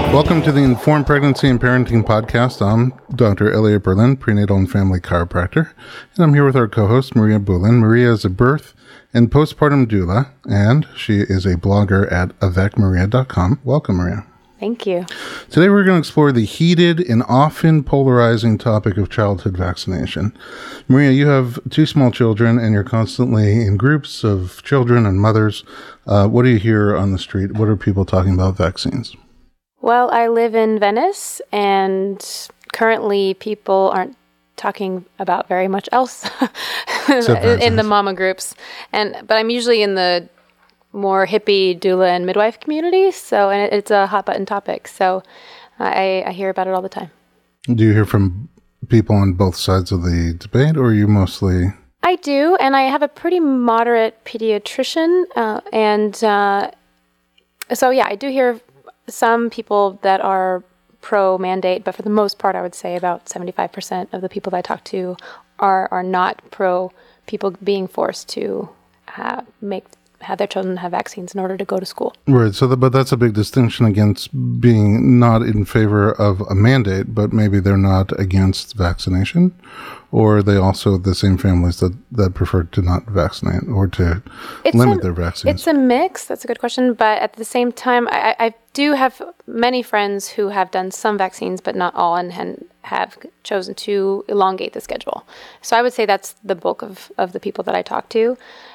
Welcome to the Informed Pregnancy and Parenting Podcast. I'm Dr. Elliot Berlin, prenatal and family chiropractor, and I'm here with our co-host, Maria Bulin. Maria is a birth and postpartum doula, and she is a blogger at avecmaria.com. Welcome, Maria. Thank you. Today we're going to explore the heated and often polarizing topic of childhood vaccination. Maria, you have 2 small children, and you're constantly in groups of children and mothers. What do you hear on the street? What are people talking about vaccines? Well, I live in Venice, and currently people aren't talking about very much else in the mama groups. But I'm usually in the more hippie doula and midwife community, and it's a hot button topic. So I hear about it all the time. Do you hear from people on both sides of the debate, or are you mostly? I do, and I have a pretty moderate pediatrician, so I do hear some people that are pro-mandate, but for the most part, I would say about 75% of the people that I talk to are not pro people being forced to have their children have vaccines in order to go to school. Right. But that's a big distinction against being not in favor of a mandate, but maybe they're not against vaccination, or are they also the same families that prefer to not vaccinate or to limit their vaccines? It's a mix. That's a good question. But at the same time, I do have many friends who have done some vaccines, but not all, and have chosen to elongate the schedule. So I would say that's the bulk of the people that I talk to.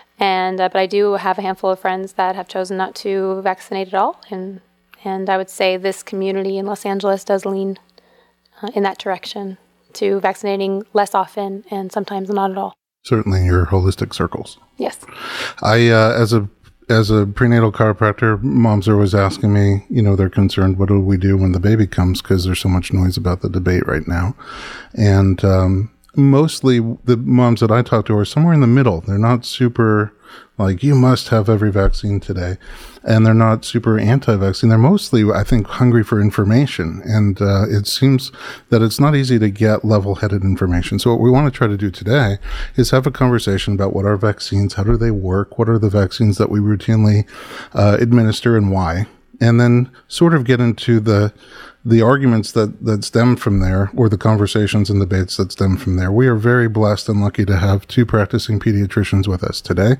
But I do have a handful of friends that have chosen not to vaccinate at all. And I would say this community in Los Angeles does lean in that direction, to vaccinating less often and sometimes not at all. Certainly in your holistic circles. Yes. I, as a prenatal chiropractor, moms are always asking me, they're concerned, what do we do when the baby comes? Because there's so much noise about the debate right now. And mostly the moms that I talk to are somewhere in the middle. They're not super like, you must have every vaccine today. And they're not super anti-vaccine. They're mostly, I think, hungry for information. And it seems that it's not easy to get level-headed information. So what we want to try to do today is have a conversation about what are vaccines, how do they work, what are the vaccines that we routinely administer and why, and then sort of get into the arguments that stem from there, or the conversations and debates that stem from there. We are very blessed and lucky to have 2 practicing pediatricians with us today.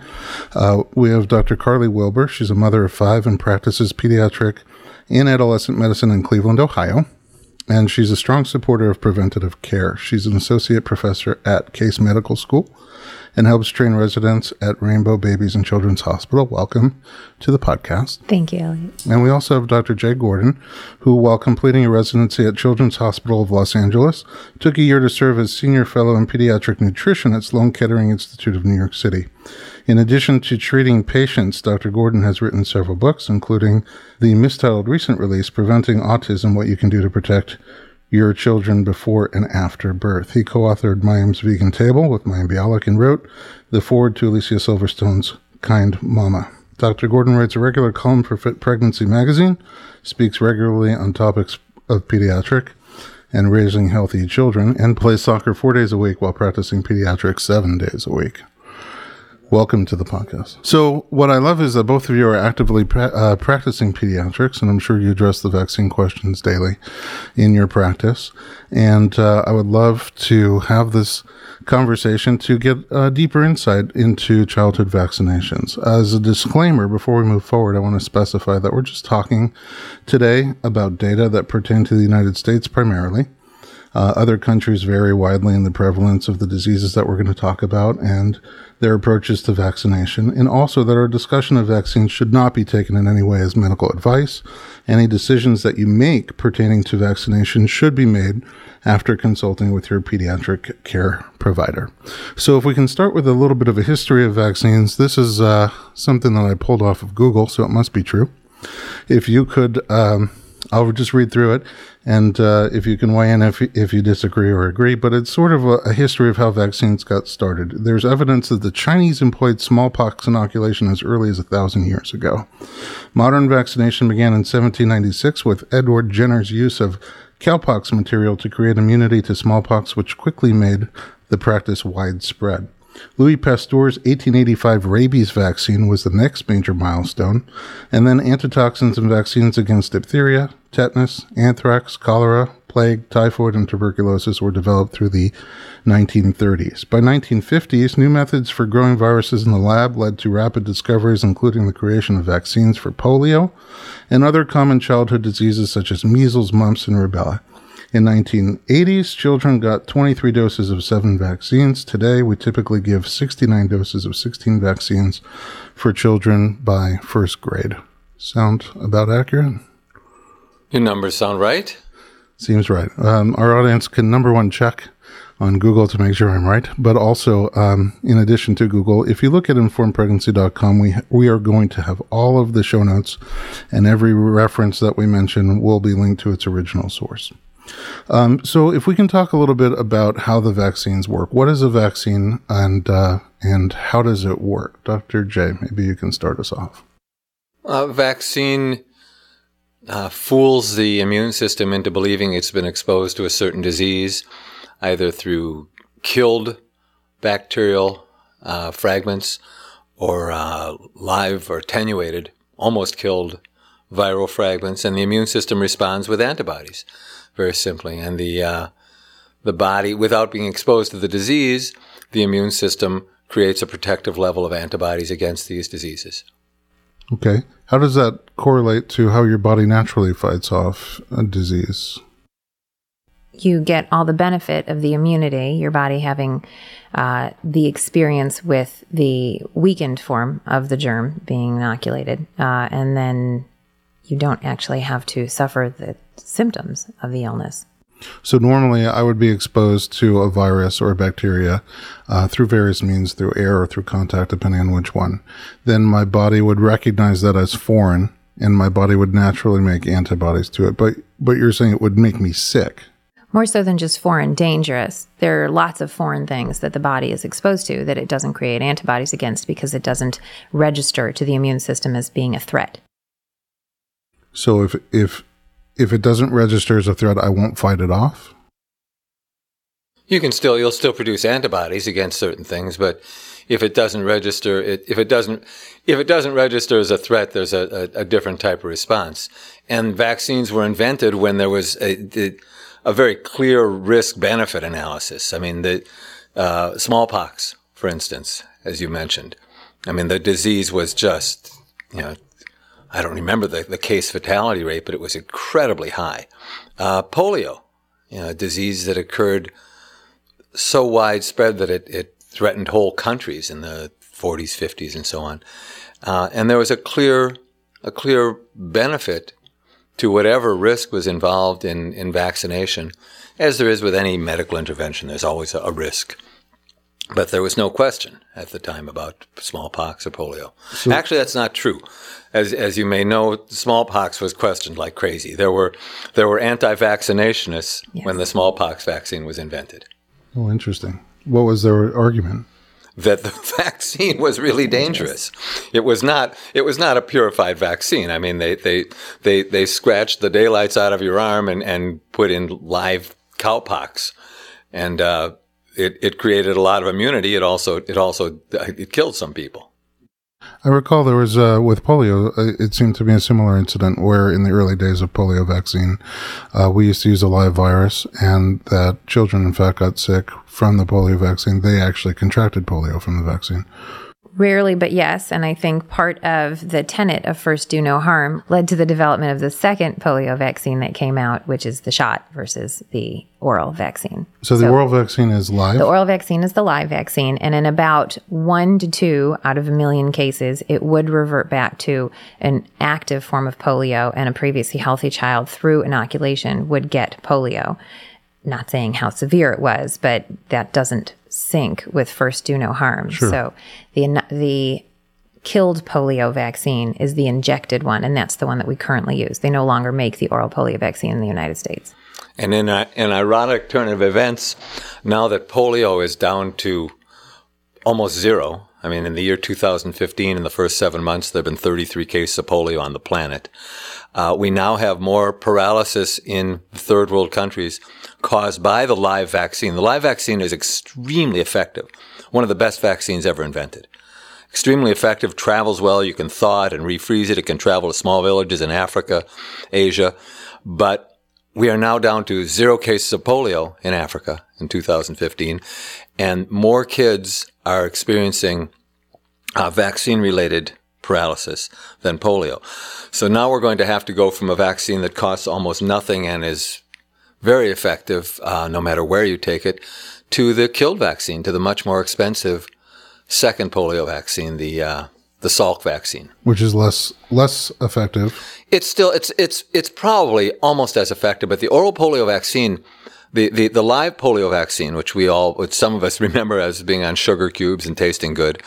We have Dr. Carly Wilbur. She's a mother of 5 and practices pediatric and adolescent medicine in Cleveland, Ohio. And she's a strong supporter of preventative care. She's an associate professor at Case Medical School and helps train residents at Rainbow Babies and Children's Hospital. Welcome to the podcast. Thank you, Elliot. And we also have Dr. Jay Gordon, who, while completing a residency at Children's Hospital of Los Angeles, took a year to serve as senior fellow in pediatric nutrition at Sloan Kettering Institute of New York City. In addition to treating patients, Dr. Gordon has written several books, including the mistitled recent release, Preventing Autism, What You Can Do to Protect Your Children Before and After Birth. He co-authored Mayim's Vegan Table with Mayim Bialik and wrote the foreword to Alicia Silverstone's Kind Mama. Dr. Gordon writes a regular column for Fit Pregnancy magazine, speaks regularly on topics of pediatric and raising healthy children, and plays soccer 4 days a week while practicing pediatrics 7 days a week. Welcome to the podcast. So what I love is that both of you are actively practicing pediatrics, and I'm sure you address the vaccine questions daily in your practice. And I would love to have this conversation to get deeper insight into childhood vaccinations. As a disclaimer, before we move forward, I want to specify that we're just talking today about data that pertain to the United States primarily. Other countries vary widely in the prevalence of the diseases that we're going to talk about and their approaches to vaccination, and also that our discussion of vaccines should not be taken in any way as medical advice. Any decisions that you make pertaining to vaccination should be made after consulting with your pediatric care provider. So if we can start with a little bit of a history of vaccines, this is something that I pulled off of Google, so it must be true. If you could, I'll just read through it, and if you can weigh in if you disagree or agree, but it's sort of a history of how vaccines got started. There's evidence that the Chinese employed smallpox inoculation as early as 1,000 years ago. Modern vaccination began in 1796 with Edward Jenner's use of cowpox material to create immunity to smallpox, which quickly made the practice widespread. Louis Pasteur's 1885 rabies vaccine was the next major milestone, and then antitoxins and vaccines against diphtheria, tetanus, anthrax, cholera, plague, typhoid, and tuberculosis were developed through the 1930s. By 1950s, new methods for growing viruses in the lab led to rapid discoveries, including the creation of vaccines for polio and other common childhood diseases such as measles, mumps, and rubella. In 1980s, children got 23 doses of 7 vaccines. Today, we typically give 69 doses of 16 vaccines for children by first grade. Sound about accurate? Your numbers sound right. Seems right. Our audience can, number one, check on Google to make sure I'm right. But also, in addition to Google, if you look at informedpregnancy.com, we are going to have all of the show notes, and every reference that we mention will be linked to its original source. So if we can talk a little bit about how the vaccines work. What is a vaccine and how does it work? Dr. J, maybe you can start us off. A vaccine fools the immune system into believing it's been exposed to a certain disease, either through killed bacterial fragments or live or attenuated, almost killed viral fragments, and the immune system responds with antibodies. Very simply. And the body, without being exposed to the disease, the immune system creates a protective level of antibodies against these diseases. Okay. How does that correlate to how your body naturally fights off a disease? You get all the benefit of the immunity, your body having the experience with the weakened form of the germ being inoculated, and then you don't actually have to suffer the symptoms of the illness. So normally I would be exposed to a virus or a bacteria through various means, through air or through contact, depending on which one. Then my body would recognize that as foreign, and my body would naturally make antibodies to it. But you're saying it would make me sick. More so than just foreign, dangerous. There are lots of foreign things that the body is exposed to that it doesn't create antibodies against because it doesn't register to the immune system as being a threat. So if it doesn't register as a threat, I won't fight it off? You'll still produce antibodies against certain things, but if it doesn't register, if it doesn't register as a threat, there's a different type of response. And vaccines were invented when there was a very clear risk-benefit analysis. I mean, the smallpox, for instance, as you mentioned. I mean, the disease was just, I don't remember the case fatality rate, but it was incredibly high. Polio, a disease that occurred so widespread that it threatened whole countries in the 40s, 50s, and so on. And there was a clear benefit to whatever risk was involved in vaccination. As there is with any medical intervention, there's always a risk. But there was no question at the time about smallpox or polio. So, actually, that's not true. As you may know, smallpox was questioned like crazy. There were anti-vaccinationists when the smallpox vaccine was invented. Oh, interesting. What was their argument? That the vaccine was really dangerous. It was not a purified vaccine. I mean, they scratched the daylights out of your arm and put in live cowpox, and it created a lot of immunity. It killed some people. I recall there was, with polio, it seemed to be a similar incident where in the early days of polio vaccine, we used to use a live virus, and that children, in fact, got sick from the polio vaccine. They actually contracted polio from the vaccine. Rarely, but yes. And I think part of the tenet of first do no harm led to the development of the second polio vaccine that came out, which is the shot versus the oral vaccine. So the oral vaccine is live? The oral vaccine is the live vaccine. And in about 1 to 2 out of a million cases, it would revert back to an active form of polio, and a previously healthy child through inoculation would get polio. Not saying how severe it was, but that doesn't sync with first do no harm. Sure. So the killed polio vaccine is the injected one, and that's the one that we currently use. They no longer make the oral polio vaccine in the United States. And in an ironic turn of events, now that polio is down to almost zero, I mean, in the year 2015, in the first 7 months, there have been 33 cases of polio on the planet. We now have more paralysis in third world countries caused by the live vaccine. The live vaccine is extremely effective. one of the best vaccines ever invented. Extremely effective, travels well. You can thaw it and refreeze it. It can travel to small villages in Africa, Asia. But we are now down to 0 cases of polio in Africa in 2015. And more kids are experiencing vaccine-related paralysis than polio. So now we're going to have to go from a vaccine that costs almost nothing and is very effective, no matter where you take it, to the killed vaccine, to the much more expensive second polio vaccine, the Salk vaccine, which is less effective. It's still it's probably almost as effective, but the oral polio vaccine, the live polio vaccine, which some of us remember as being on sugar cubes and tasting good,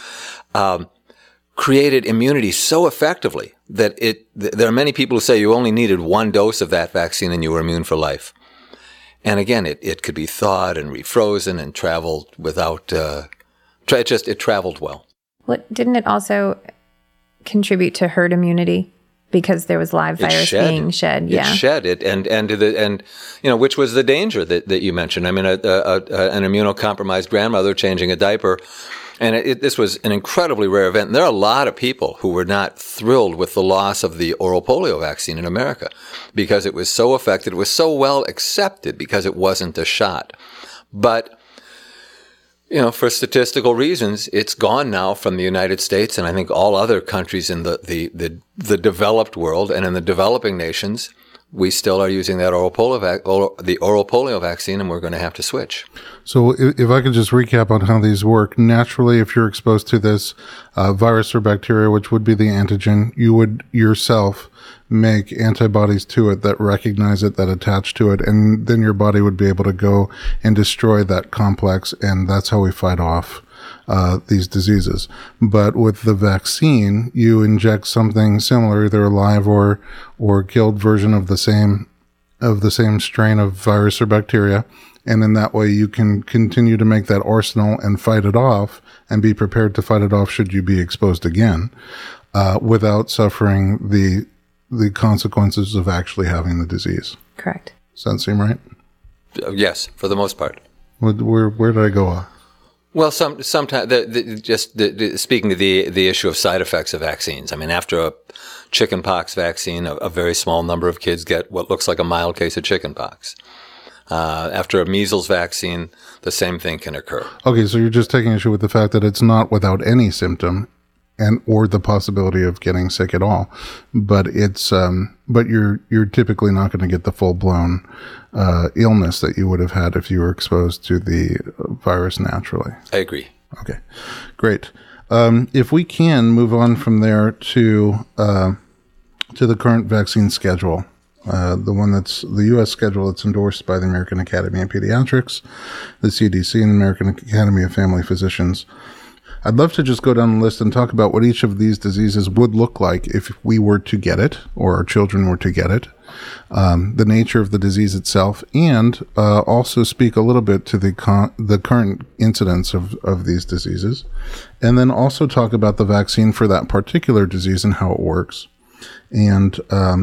created immunity so effectively that there are many people who say you only needed 1 dose of that vaccine and you were immune for life. And again, it could be thawed and refrozen and traveled without, it traveled well. Didn't it also contribute to herd immunity because there was live virus being shed? Yeah. It shed it, and which was the danger that you mentioned. I mean, an immunocompromised grandmother changing a diaper. And this was an incredibly rare event. And there are a lot of people who were not thrilled with the loss of the oral polio vaccine in America because it was so effective. It was so well accepted because it wasn't a shot. But, for statistical reasons, it's gone now from the United States and I think all other countries in the developed world and in the developing nations. We still are using that oral polio vaccine, and we're going to have to switch. So if I could just recap on how these work. Naturally, if you're exposed to this virus or bacteria, which would be the antigen, you would yourself make antibodies to it that recognize it, that attach to it, and then your body would be able to go and destroy that complex, and that's how we fight off these diseases. But with the vaccine, you inject something similar, either a live or killed version of the same strain of virus or bacteria, and in that way you can continue to make that arsenal and fight it off and be prepared to fight it off should you be exposed again, without suffering the consequences of actually having the disease. Correct. Does that seem right? Yes, for the most part. Where did I go off? Well, sometimes speaking to the issue of side effects of vaccines. I mean, after a chickenpox vaccine, a very small number of kids get what looks like a mild case of chickenpox. After a measles vaccine, the same thing can occur. Okay, so you're just taking issue with the fact that it's not without any symptom, or the possibility of getting sick at all, but you're typically not going to get the full blown illness that you would have had if you were exposed to the virus naturally. I agree. Okay, great. If we can move on from there to the current vaccine schedule, the one that's the U.S. schedule that's endorsed by the American Academy of Pediatrics, the CDC, and the American Academy of Family Physicians. I'd love to just go down the list and talk about what each of these diseases would look like if we were to get it, or our children were to get it, the nature of the disease itself, and also speak a little bit to the current incidence of these diseases, and then also talk about the vaccine for that particular disease and how it works, and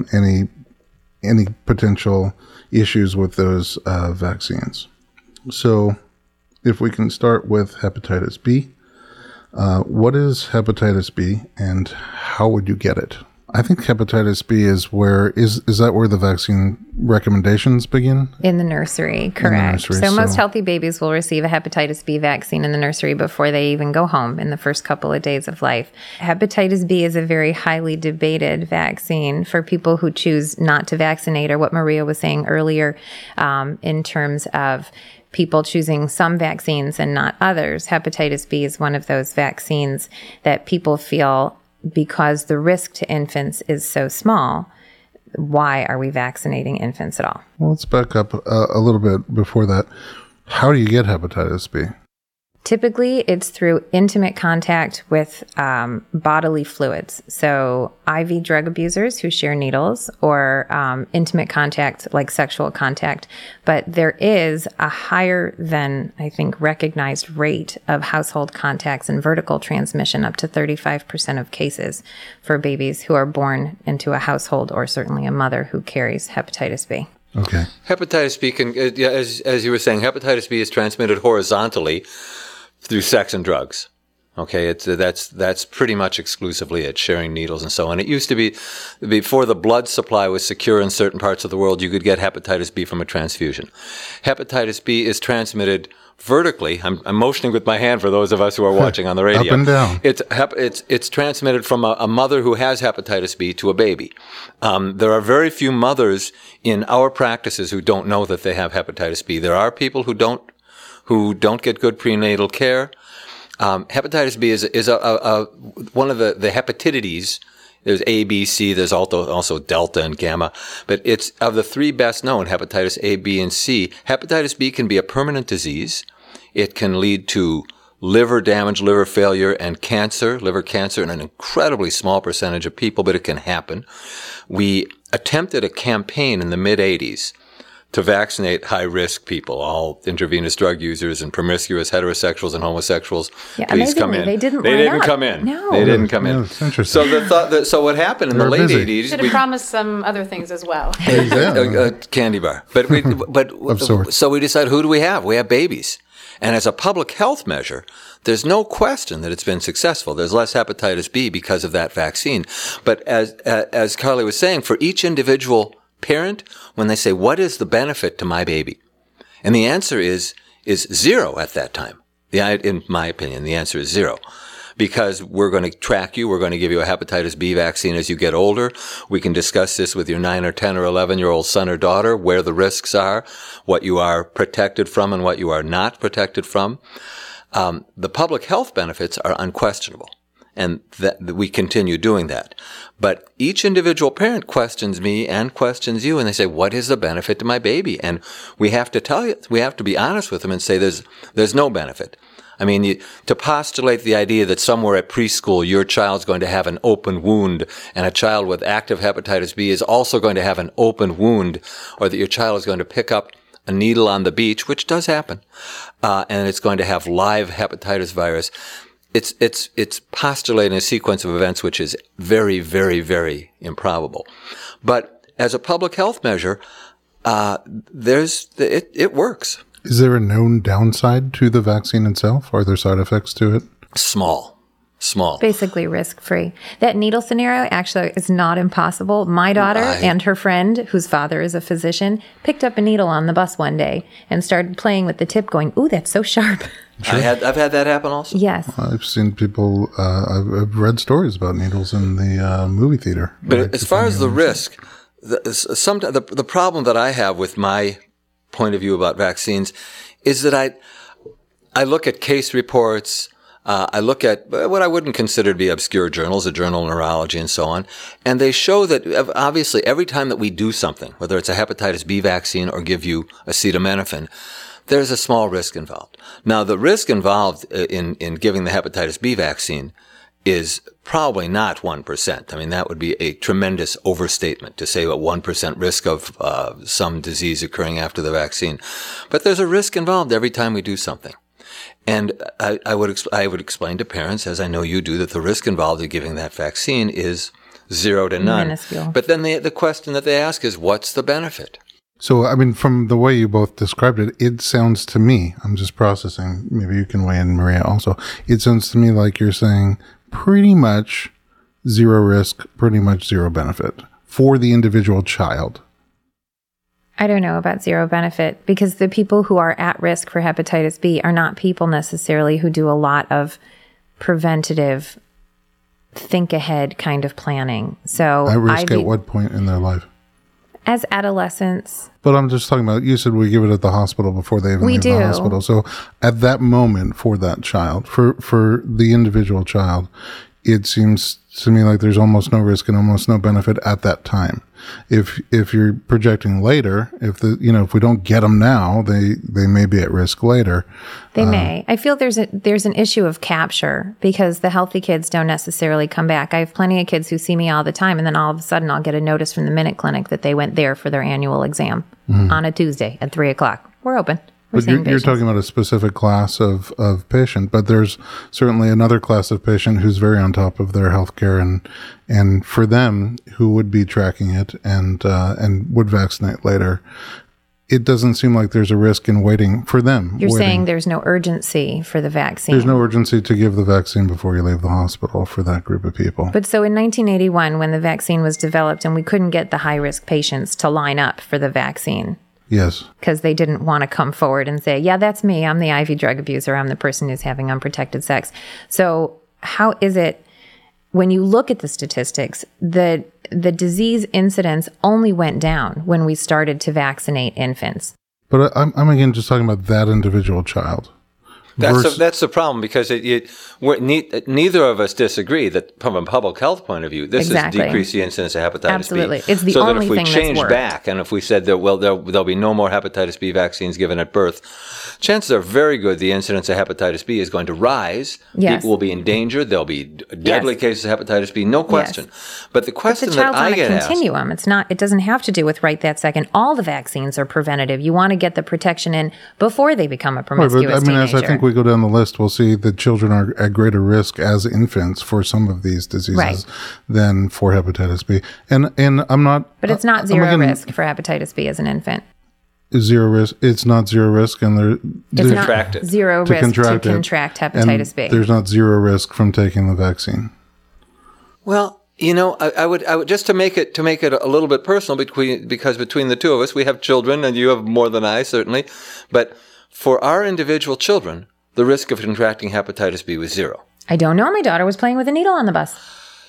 any potential issues with those vaccines. So if we can start with hepatitis B. What is hepatitis B and how would you get it? I think hepatitis B is that where the vaccine recommendations begin? In the nursery, correct. So most healthy babies will receive a hepatitis B vaccine in the nursery before they even go home in the first couple of days of life. Hepatitis B is a very highly debated vaccine for people who choose not to vaccinate, or what Maria was saying earlier in terms of people choosing some vaccines and not others. Hepatitis B is one of those vaccines that people feel, because the risk to infants is so small, why are we vaccinating infants at all? Well, let's back up a little bit before that. How do you get hepatitis B? Typically, it's through intimate contact with bodily fluids. So IV drug abusers who share needles, or intimate contact like sexual contact. But there is a higher than, I think, recognized rate of household contacts and vertical transmission, up to 35% of cases for babies who are born into a household, or certainly a mother who carries hepatitis B. Okay. Hepatitis B can, as you were saying, hepatitis B is transmitted horizontally through sex and drugs. Okay, that's pretty much exclusively it, sharing needles and so on. It used to be, before the blood supply was secure in certain parts of the world, you could get hepatitis B from a transfusion. Hepatitis B is transmitted vertically. I'm motioning with my hand for those of us who are watching on the radio. Up and down. It's transmitted from a mother who has hepatitis B to a baby. There are very few mothers in our practices who don't know that they have hepatitis B. There are people who don't get good prenatal care. Hepatitis B is one of the hepatitides. There's A, B, C. There's also Delta and Gamma. But it's of the three best known, hepatitis A, B, and C. Hepatitis B can be a permanent disease. It can lead to liver damage, liver failure, and cancer, liver cancer in an incredibly small percentage of people, but it can happen. We attempted a campaign in the mid-'80s to vaccinate high-risk people, all intravenous drug users and promiscuous heterosexuals and homosexuals. Yeah, please come in. They didn't come in. No. They didn't come in. That's interesting. So what happened in the late 80s... Should have promised some other things as well. A candy bar. Of sorts. So we decided, who do we have? We have babies. And as a public health measure, there's no question that it's been successful. There's less hepatitis B because of that vaccine. But as Carly was saying, for each individual parent, when they say, what is the benefit to my baby? And the answer is zero at that time. In my opinion, the answer is zero. Because we're going to track you. We're going to give you a hepatitis B vaccine as you get older. We can discuss this with your 9 or 10 or 11-year-old son or daughter, where the risks are, what you are protected from and what you are not protected from. The public health benefits are unquestionable. And that we continue doing that. But each individual parent questions me and questions you, and they say, what is the benefit to my baby? And we have to tell you, we have to be honest with them and say there's no benefit. I mean, to postulate the idea that somewhere at preschool your child's going to have an open wound and a child with active hepatitis B is also going to have an open wound, or that your child is going to pick up a needle on the beach, which does happen, and it's going to have live hepatitis virus. It's postulating a sequence of events which is very, very, very improbable. But as a public health measure, it works. Is there a known downside to the vaccine itself? Are there side effects to it? Small. Basically risk-free. That needle scenario actually is not impossible. My daughter and her friend, whose father is a physician, picked up a needle on the bus one day and started playing with the tip going, ooh, that's so sharp. Sure. I've had that happen also. Yes. I've seen people, I've read stories about needles in the movie theater. But as far as the risk, the problem that I have with my point of view about vaccines is that I look at case reports, I look at what I wouldn't consider to be obscure journals, a journal of neurology and so on, and they show that obviously every time that we do something, whether it's a hepatitis B vaccine or give you acetaminophen, there's a small risk involved. Now, the risk involved in giving the hepatitis B vaccine is probably not 1%. I mean, that would be a tremendous overstatement to say a 1% risk of some disease occurring after the vaccine. But there's a risk involved every time we do something. And I would explain to parents, as I know you do, that the risk involved in giving that vaccine is 0 to none. Minuscule. But then the question that they ask is, what's the benefit? So, I mean, from the way you both described it, it sounds to me, I'm just processing, maybe you can weigh in, Maria, also. It sounds to me like you're saying pretty much zero risk, pretty much zero benefit for the individual child. I don't know about zero benefit, because the people who are at risk for hepatitis B are not people necessarily who do a lot of preventative, think ahead kind of planning. So At risk at what point in their life? As adolescents. But I'm just talking about, you said we give it at the hospital before they even leave do. the hospital. So at that moment for that child, for the individual child, it seems to me like there's almost no risk and almost no benefit at that time. If you're projecting later, if we don't get them now, they may be at risk later. They may. I feel there's an issue of capture, because the healthy kids don't necessarily come back. I have plenty of kids who see me all the time, and then all of a sudden I'll get a notice from the Minute Clinic that they went there for their annual exam on a Tuesday at 3:00. We're open. But you're talking about a specific class of patient, but there's certainly another class of patient who's very on top of their healthcare, and for them who would be tracking it and would vaccinate later, it doesn't seem like there's a risk in waiting for them. You're saying there's no urgency for the vaccine. There's no urgency to give the vaccine before you leave the hospital for that group of people. But so in 1981, when the vaccine was developed and we couldn't get the high-risk patients to line up for the vaccine. Yes. Because they didn't want to come forward and say, yeah, that's me. I'm the IV drug abuser. I'm the person who's having unprotected sex. So how is it, when you look at the statistics, the disease incidence only went down when we started to vaccinate infants? But I'm again just talking about that individual child. That's the problem, because neither of us disagree that from a public health point of view, this is decrease the incidence of hepatitis Absolutely. B. It's the only thing that's worked. So that if we change back and if we said that, well, there'll be no more hepatitis B vaccines given at birth, chances are very good the incidence of hepatitis B is going to rise. Yes. People will be in danger. There'll be deadly cases of hepatitis B, no question. Yes. But the question that I get asked... It's a continuum. It doesn't have to do with right that second. All the vaccines are preventative. You want to get the protection in before they become a promiscuous teenager. As I think we go down the list, we'll see that children are at greater risk as infants for some of these diseases than for hepatitis B. And I'm not... But it's not zero risk for hepatitis B as an infant. Zero risk. It's not zero risk, and it's not zero risk to contract hepatitis B. There's not zero risk from taking the vaccine. Well, I would just to make it a little bit personal because between the two of us, we have children, and you have more than I certainly. But for our individual children, the risk of contracting hepatitis B was zero. I don't know. My daughter was playing with a needle on the bus.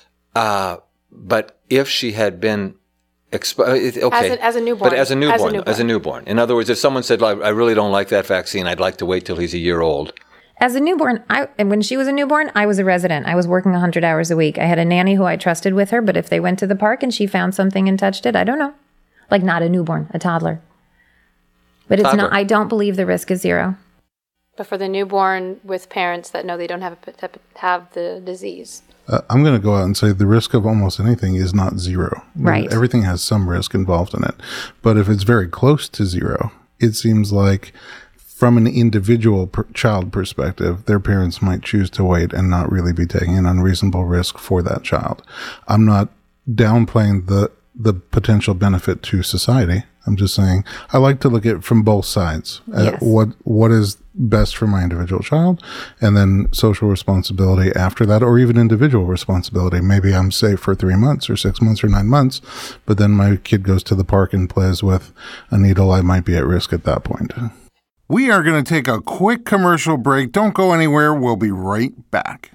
But if she had been as a newborn. But as a newborn. In other words, if someone said, I really don't like that vaccine, I'd like to wait till he's a year old. As a newborn, when she was a newborn, I was a resident. I was working 100 hours a week. I had a nanny who I trusted with her, but if they went to the park and she found something and touched it, I don't know. Like not a newborn, a toddler. But it's not. I don't believe the risk is zero. But for the newborn with parents that know they don't have the disease. I'm going to go out and say the risk of almost anything is not zero. Right. Everything has some risk involved in it. But if it's very close to zero, it seems like from an individual child perspective, their parents might choose to wait and not really be taking an unreasonable risk for that child. I'm not downplaying the potential benefit to society. I'm just saying I like to look at it from both sides. Yes. What is best for my individual child, and then social responsibility after that, or even individual responsibility. Maybe I'm safe for 3 months or 6 months or 9 months, but then my kid goes to the park and plays with a needle. I might be at risk at that point. We are going to take a quick commercial break. Don't go anywhere. We'll be right back.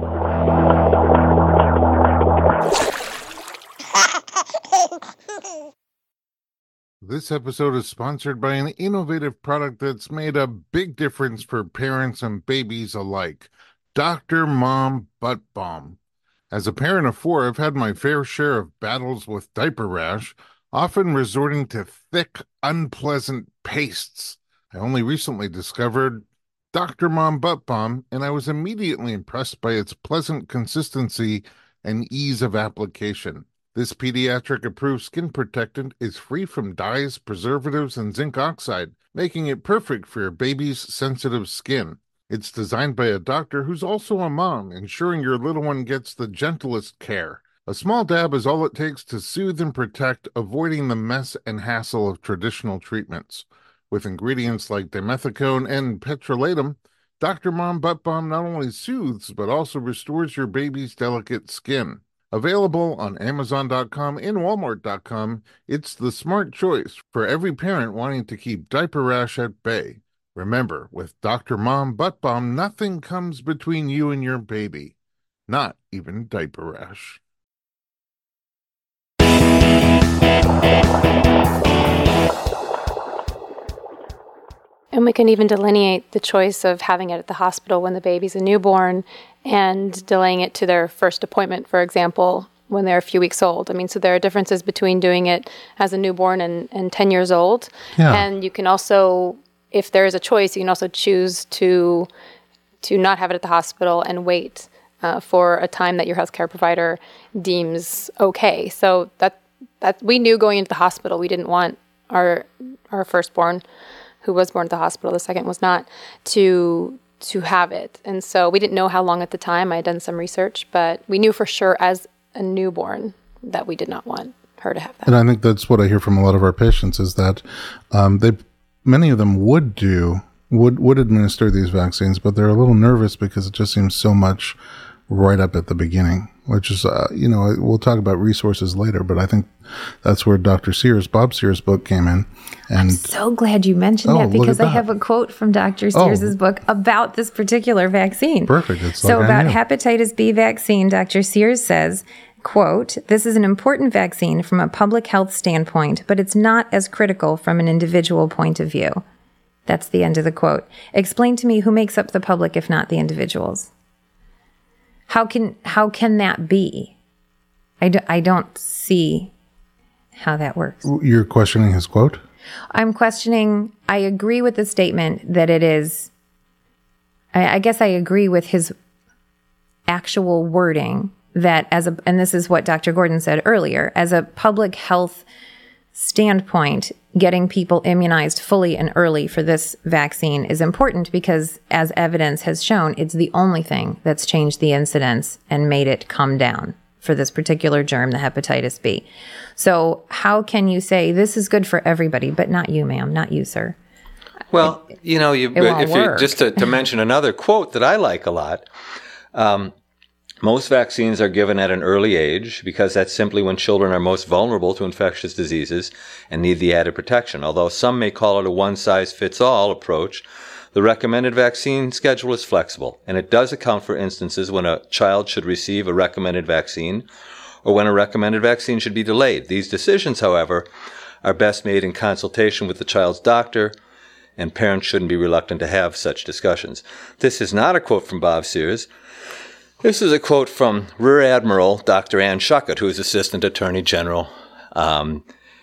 This episode is sponsored by an innovative product that's made a big difference for parents and babies alike. Dr. Mom Butt Balm. As a parent of 4, I've had my fair share of battles with diaper rash, often resorting to thick, unpleasant pastes. I only recently discovered Dr. Mom Butt Balm, and I was immediately impressed by its pleasant consistency and ease of application. This pediatric-approved skin protectant is free from dyes, preservatives, and zinc oxide, making it perfect for your baby's sensitive skin. It's designed by a doctor who's also a mom, ensuring your little one gets the gentlest care. A small dab is all it takes to soothe and protect, avoiding the mess and hassle of traditional treatments. With ingredients like dimethicone and petrolatum, Dr. Mom Butt Balm not only soothes, but also restores your baby's delicate skin. Available on Amazon.com and Walmart.com, it's the smart choice for every parent wanting to keep diaper rash at bay. Remember, with Dr. Mom Butt Balm, nothing comes between you and your baby. Not even diaper rash. And we can even delineate the choice of having it at the hospital when the baby's a newborn and delaying it to their first appointment, for example, when they're a few weeks old. I mean, so there are differences between doing it as a newborn and 10 years old. Yeah. And you can also, if there is a choice, you can also choose to not have it at the hospital and wait for a time that your healthcare provider deems okay. So that we knew going into the hospital, we didn't want our firstborn, who was born at the hospital, the second was not, to have it. And so we didn't know how long at the time. I had done some research, but we knew for sure as a newborn that we did not want her to have that. And I think that's what I hear from a lot of our patients is that many of them would administer these vaccines, but they're a little nervous because it just seems so much right up at the beginning, which is, we'll talk about resources later, but I think that's where Bob Sears' book came in. And I'm so glad you mentioned that because I have a quote from Dr. Sears' book about this particular vaccine. Perfect. So about hepatitis B vaccine, Dr. Sears says, quote, "This is an important vaccine from a public health standpoint, but it's not as critical from an individual point of view." That's the end of the quote. Explain to me who makes up the public if not the individuals. How can that be? I don't see how that works. You're questioning his quote? I'm questioning, I agree with the statement that it is, I guess I agree with his actual wording that and this is what Dr. Gordon said earlier, as a public health standpoint, getting people immunized fully and early for this vaccine is important because, as evidence has shown, it's the only thing that's changed the incidence and made it come down for this particular germ, the hepatitis B. So how can you say this is good for everybody, but not you, ma'am, not you, sir? Well, just to mention another quote that I like a lot, most vaccines are given at an early age because that's simply when children are most vulnerable to infectious diseases and need the added protection. Although some may call it a one-size-fits-all approach, the recommended vaccine schedule is flexible, and it does account for instances when a child should receive a recommended vaccine or when a recommended vaccine should be delayed. These decisions, however, are best made in consultation with the child's doctor, and parents shouldn't be reluctant to have such discussions. This is not a quote from Bob Sears. This is a quote from Rear Admiral Dr. Ann Schuchat, who is Assistant Attorney General and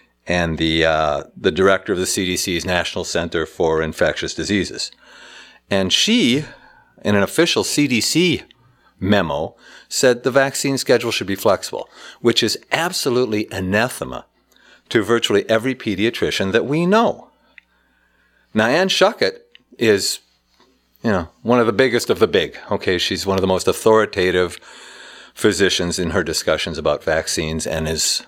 the Director of the CDC's National Center for Infectious Diseases. And she, in an official CDC memo, said the vaccine schedule should be flexible, which is absolutely anathema to virtually every pediatrician that we know. Now, Ann Schuchat is one of the biggest of the big. Okay, she's one of the most authoritative physicians in her discussions about vaccines and is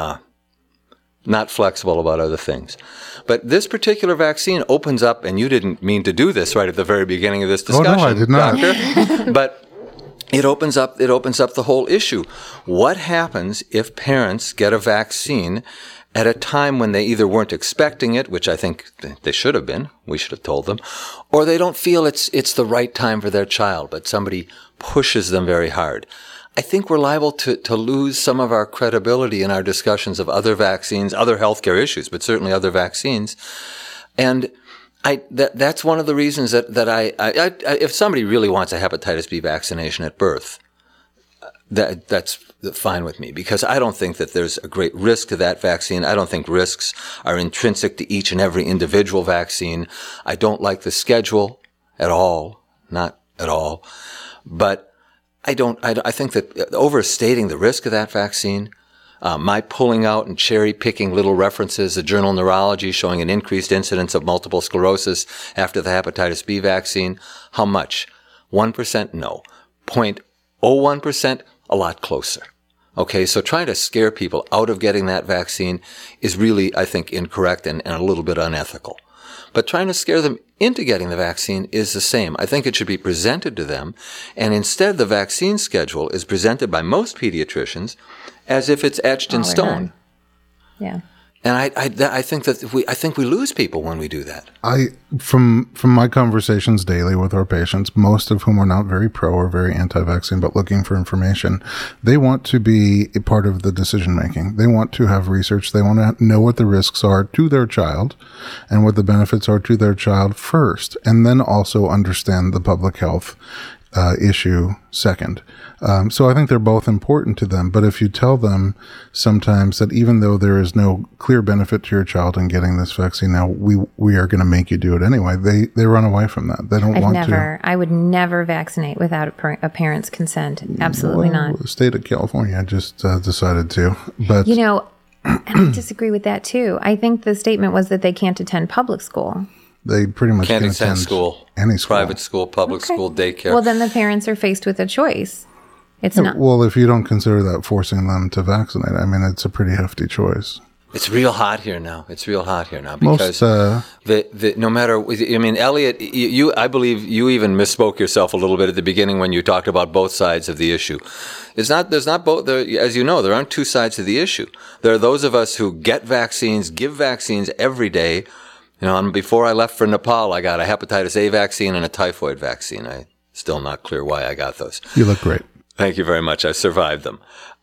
not flexible about other things. But this particular vaccine opens up, and you didn't mean to do this right at the very beginning of this discussion, no, I did not. Doctor. But it opens up the whole issue. What happens if parents get a vaccine at a time when they either weren't expecting it, which I think they should have been, we should have told them, or they don't feel it's the right time for their child, but somebody pushes them very hard? I think we're liable to lose some of our credibility in our discussions of other vaccines, other healthcare issues, but certainly other vaccines. And that's one of the reasons that I if somebody really wants a hepatitis B vaccination at birth, that's fine with me, because I don't think that there's a great risk to that vaccine. I don't think risks are intrinsic to each and every individual vaccine. I don't like the schedule at all, not at all. But I think that overstating the risk of that vaccine, my pulling out and cherry picking little references, the Journal of Neurology showing an increased incidence of multiple sclerosis after the hepatitis B vaccine, how much? 1%? No. 0.01%? A lot closer. Okay, so trying to scare people out of getting that vaccine is really, I think, incorrect and a little bit unethical. But trying to scare them into getting the vaccine is the same. I think it should be presented to them, and instead the vaccine schedule is presented by most pediatricians as if it's etched in stone. Yeah. And I think that we lose people when we do that. From my conversations daily with our patients, most of whom are not very pro or very anti-vaccine, but looking for information, they want to be a part of the decision making. They want to have research. They want to know what the risks are to their child and what the benefits are to their child first, and then also understand the public health issue second. So I think they're both important to them. But if you tell them sometimes that even though there is no clear benefit to your child in getting this vaccine, now we are going to make you do it anyway, they run away from that. They don't want to. I would never vaccinate without a parent's consent. Absolutely not. The state of California just decided to. But and I disagree with that too. I think the statement was that they can't attend public school. They pretty much can't can attend school, any school, private school, public school, daycare. Well, then the parents are faced with a choice. It's not. Well, if you don't consider that forcing them to vaccinate, I mean, it's a pretty hefty choice. It's real hot here now. Because no matter, I mean, Elliot, I believe you even misspoke yourself a little bit at the beginning when you talked about both sides of the issue. There's not both, as you know, there aren't two sides to the issue. There are those of us who get vaccines, give vaccines every day. You know, and before I left for Nepal, I got a hepatitis A vaccine and a typhoid vaccine. I'm still not clear why I got those. You look great. Thank you very much. I survived them.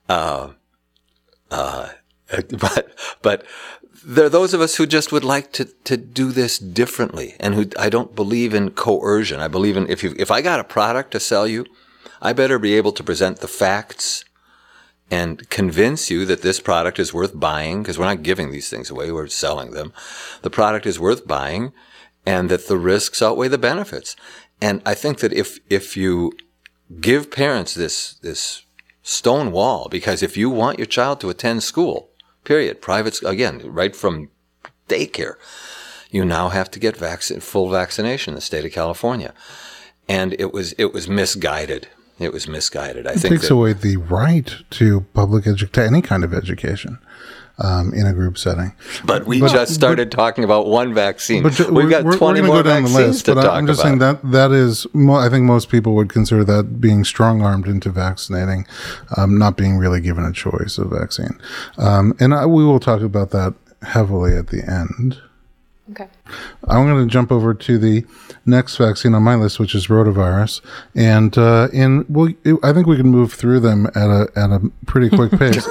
But there are those of us who just would like to do this differently, and who I don't believe in coercion. I believe in if I got a product to sell you, I better be able to present the facts and convince you that this product is worth buying, because we're not giving these things away, we're selling them. The product is worth buying, and that the risks outweigh the benefits. And I think that if you give parents this stone wall, because if you want your child to attend school, period, private, again, right from daycare, you now have to get full vaccination in the state of California. And it was misguided. It was misguided. I think it takes away the right to to any kind of education in a group setting. But we just started talking about one vaccine. We've got 20 more vaccines to talk about. I'm just saying that is, I think most people would consider that being strong-armed into vaccinating, not being really given a choice of vaccine. We will talk about that heavily at the end. Okay. I'm going to jump over to the next vaccine on my list, which is rotavirus, and I think we can move through them at a pretty quick pace.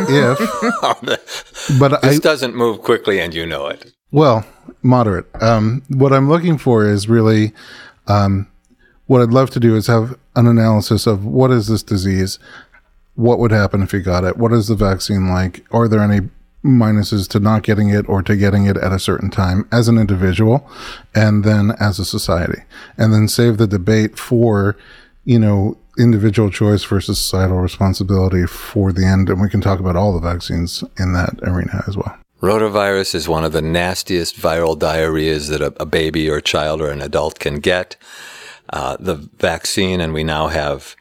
This doesn't move quickly, and you know it. Well, moderate. What I'm looking for is really, what I'd love to do is have an analysis of what is this disease, what would happen if you got it, what is the vaccine like, are there any minuses to not getting it or to getting it at a certain time as an individual and then as a society, and then save the debate for, individual choice versus societal responsibility for the end. And we can talk about all the vaccines in that arena as well. Rotavirus is one of the nastiest viral diarrheas that a baby or a child or an adult can get. The vaccine, and we now have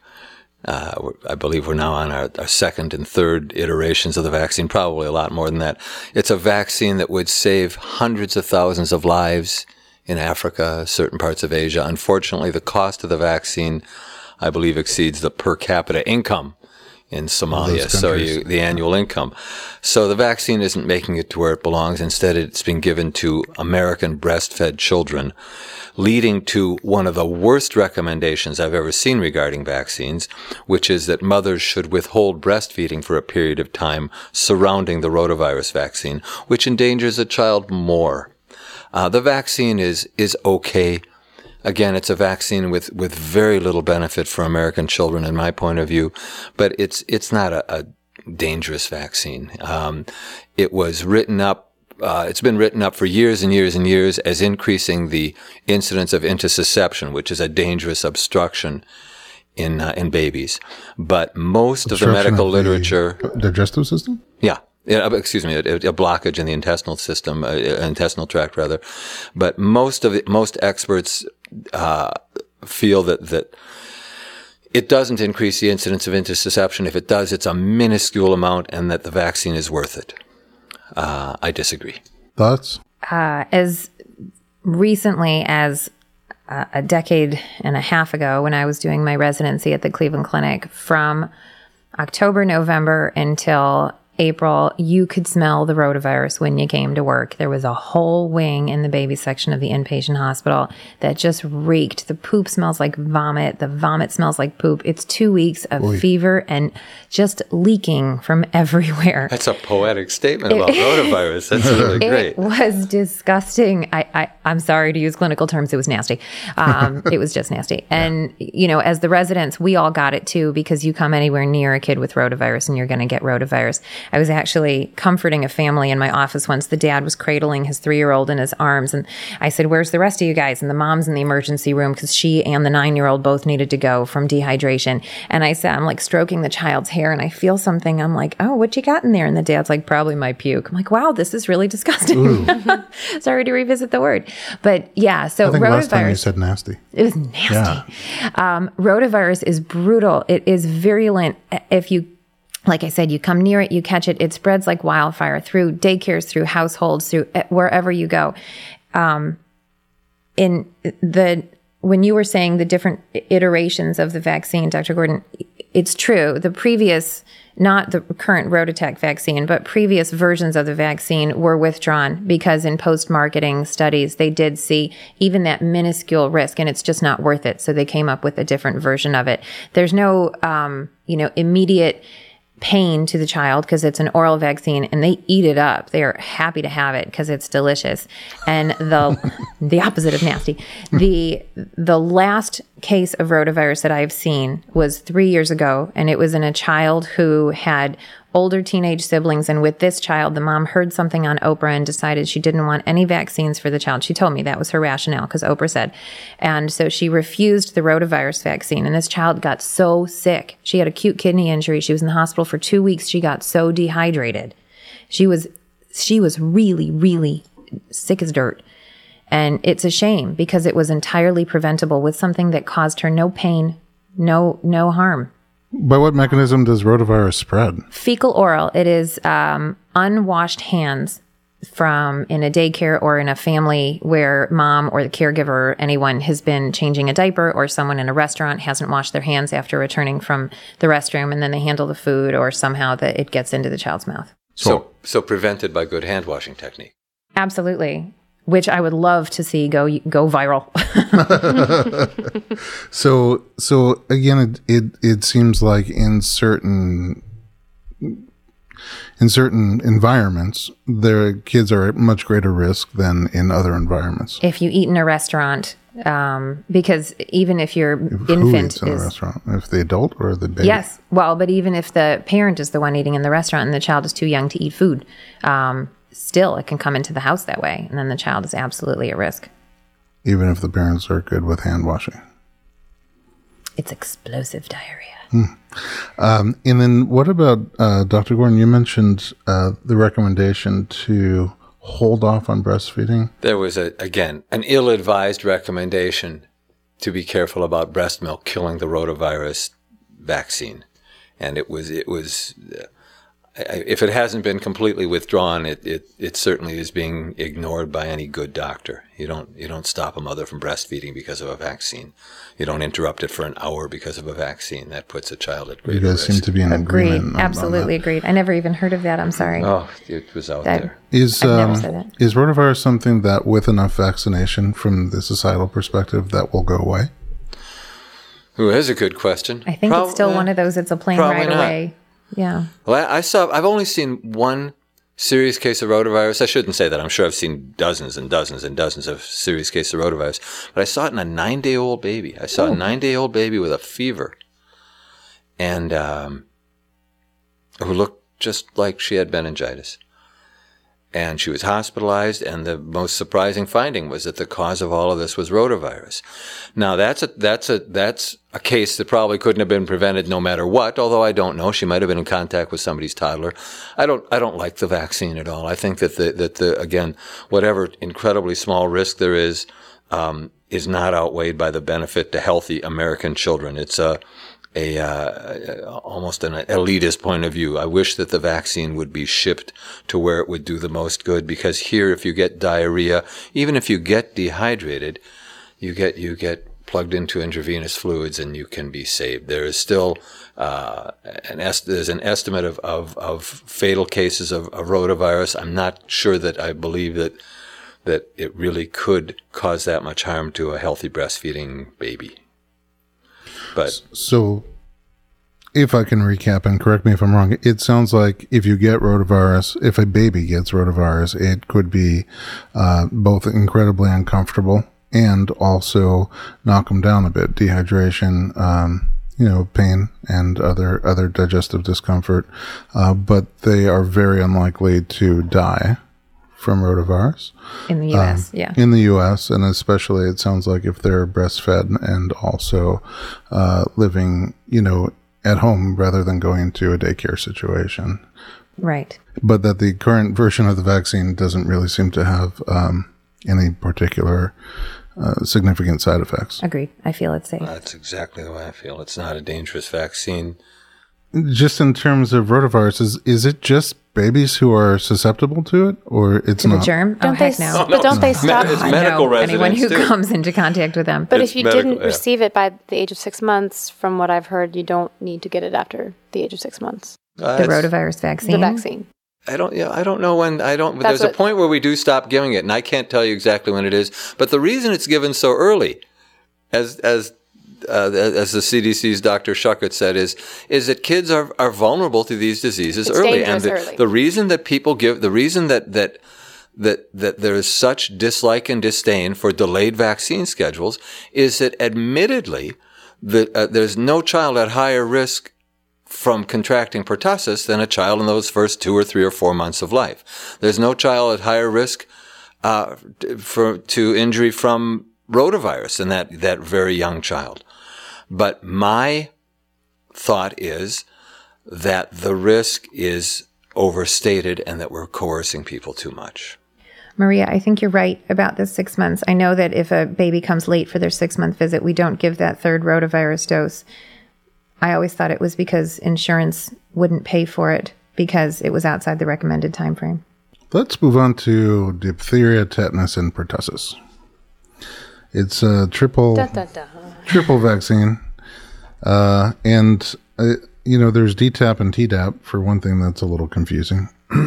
I believe we're now on our second and third iterations of the vaccine, probably a lot more than that. It's a vaccine that would save hundreds of thousands of lives in Africa, certain parts of Asia. Unfortunately, the cost of the vaccine, I believe, exceeds the per capita income in Somalia, so the annual income. So the vaccine isn't making it to where it belongs. Instead, it's being given to American breastfed children, leading to one of the worst recommendations I've ever seen regarding vaccines, which is that mothers should withhold breastfeeding for a period of time surrounding the rotavirus vaccine, which endangers a child more. The vaccine is okay. Again, it's a vaccine with very little benefit for American children, in my point of view, but it's not a dangerous vaccine. It was written up. It's been written up for years and years and years as increasing the incidence of intussusception, which is a dangerous obstruction in babies. But most of the medical literature, digestive system, excuse me, a blockage in the intestinal system, intestinal tract rather. But most experts feel that it doesn't increase the incidence of intussusception. If it does, it's a minuscule amount, and that the vaccine is worth it. I disagree. Thoughts? As recently as a decade and a half ago, when I was doing my residency at the Cleveland Clinic, from October, November until April, you could smell the rotavirus when you came to work. There was a whole wing in the baby section of the inpatient hospital that just reeked. The poop smells like vomit. The vomit smells like poop. It's 2 weeks of fever and just leaking from everywhere. That's a poetic statement about rotavirus. That's really great. It was disgusting. I'm sorry to use clinical terms. It was nasty. It was just nasty. And, as the residents, we all got it too, because you come anywhere near a kid with rotavirus and you're going to get rotavirus. I was actually comforting a family in my office once. The dad was cradling his 3-year-old in his arms. And I said, where's the rest of you guys? And the mom's in the emergency room because she and the 9-year-old both needed to go from dehydration. And I said, I'm like stroking the child's hair and I feel something. I'm like, oh, what you got in there? And the dad's like, probably my puke. I'm like, wow, this is really disgusting. Sorry to revisit the word. But yeah, so I think rotavirus. last time you said nasty. It was nasty. Yeah. Rotavirus is brutal. It is virulent. If you, like I said, you come near it, you catch it, it spreads like wildfire through daycares, through households, through wherever you go. When you were saying the different iterations of the vaccine, Dr. Gordon, it's true. The previous, not the current RotaTeq vaccine, but previous versions of the vaccine were withdrawn because in post-marketing studies, they did see even that minuscule risk, and it's just not worth it. So they came up with a different version of it. There's no, immediate pain to the child because it's an oral vaccine and they eat it up. They are happy to have it because it's delicious. And the opposite of nasty. The last case of rotavirus that I've seen was 3 years ago, and it was in a child who had older teenage siblings. And with this child, the mom heard something on Oprah and decided she didn't want any vaccines for the child. She told me that was her rationale because Oprah said. And so she refused the rotavirus vaccine. And this child got so sick. She had acute kidney injury. She was in the hospital for 2 weeks. She got so dehydrated. She was really, really sick as dirt. And it's a shame because it was entirely preventable with something that caused her no pain, no harm. By what mechanism does rotavirus spread? Fecal oral. It is unwashed hands from in a daycare or in a family where mom or the caregiver or anyone has been changing a diaper, or someone in a restaurant hasn't washed their hands after returning from the restroom, and then they handle the food or somehow that it gets into the child's mouth. So prevented by good hand washing technique. Absolutely. Which I would love to see go viral. So again, it seems like in certain environments, their kids are at much greater risk than in other environments. If you eat in a restaurant, because even if your Who infant eats in a restaurant? If the adult or the baby? Yes. Well, but even if the parent is the one eating in the restaurant and the child is too young to eat food, still it can come into the house that way, and then the child is absolutely at risk. Even if the parents are good with hand washing. It's explosive diarrhea. And then what about, Dr. Gordon, you mentioned the recommendation to hold off on breastfeeding. There was, an ill-advised recommendation to be careful about breast milk killing the rotavirus vaccine. And it was if it hasn't been completely withdrawn, it certainly is being ignored by any good doctor. You don't stop a mother from breastfeeding because of a vaccine. You don't interrupt it for an hour because of a vaccine. That puts a child at greater risk. You guys seem to be in agreement. Absolutely agreed. I never even heard of that. I'm sorry. Oh, it was out there. Is never said that. Is rotavirus something that, with enough vaccination from the societal perspective, that will go away? Ooh, that's a good question. I think it's still one of those. It's a plane ride away. Yeah. Well, I've only seen one serious case of rotavirus. I shouldn't say that. I'm sure I've seen dozens and dozens and dozens of serious cases of rotavirus. But I saw it in a 9-day-old baby. I saw a 9-day-old baby with a fever, and who looked just like she had meningitis. And she was hospitalized, and the most surprising finding was that the cause of all of this was rotavirus. Now, that's a case that probably couldn't have been prevented no matter what, although I don't know. She might have been in contact with somebody's toddler. I don't like the vaccine at all. I think that again, whatever incredibly small risk there is not outweighed by the benefit to healthy American children. It's almost an elitist point of view. I wish that the vaccine would be shipped to where it would do the most good, because here, if you get diarrhea, even if you get dehydrated, you get plugged into intravenous fluids and you can be saved. There is still there's an estimate of fatal cases of rotavirus. I'm not sure that I believe that it really could cause that much harm to a healthy breastfeeding baby. But so, if I can recap, and correct me if I'm wrong, it sounds like if you get rotavirus, if a baby gets rotavirus, it could be both incredibly uncomfortable and also knock them down a bit. Dehydration, pain and other digestive discomfort, but they are very unlikely to die from rotavirus. In the U.S., yeah. In the U.S., and especially it sounds like if they're breastfed and also living, at home rather than going to a daycare situation. Right. But that the current version of the vaccine doesn't really seem to have any particular significant side effects. Agreed. I feel it's safe. That's exactly the way I feel. It's not a dangerous vaccine. Just in terms of rotavirus, is it just babies who are susceptible to it, or it's not? The germ? Don't heck they? no. But don't they stop? It's medical residents Anyone who too. comes into contact with them. But It's if you medical, didn't yeah. receive it by the age of 6 months, from what I've heard, you don't need to get it after the age of 6 months. The rotavirus vaccine. The vaccine. I don't know when. But That's there's a point where we do stop giving it, and I can't tell you exactly when it is. But the reason it's given so early, as the CDC's Dr. Schuckert said, is that kids are vulnerable to these diseases It's early, dangerous and early. the reason that people give, the reason that there is such dislike and disdain for delayed vaccine schedules is that admittedly, there's no child at higher risk from contracting pertussis than a child in those first 2 or 3 or 4 months of life. There's no child at higher risk to injury from rotavirus than that very young child. But my thought is that the risk is overstated and that we're coercing people too much. Maria, I think you're right about the 6 months. I know that if a baby comes late for their 6-month visit, we don't give that third rotavirus dose. I always thought it was because insurance wouldn't pay for it because it was outside the recommended time frame. Let's move on to diphtheria, tetanus, and pertussis. It's a triple vaccine. And there's DTaP and Tdap. For one thing, that's a little confusing.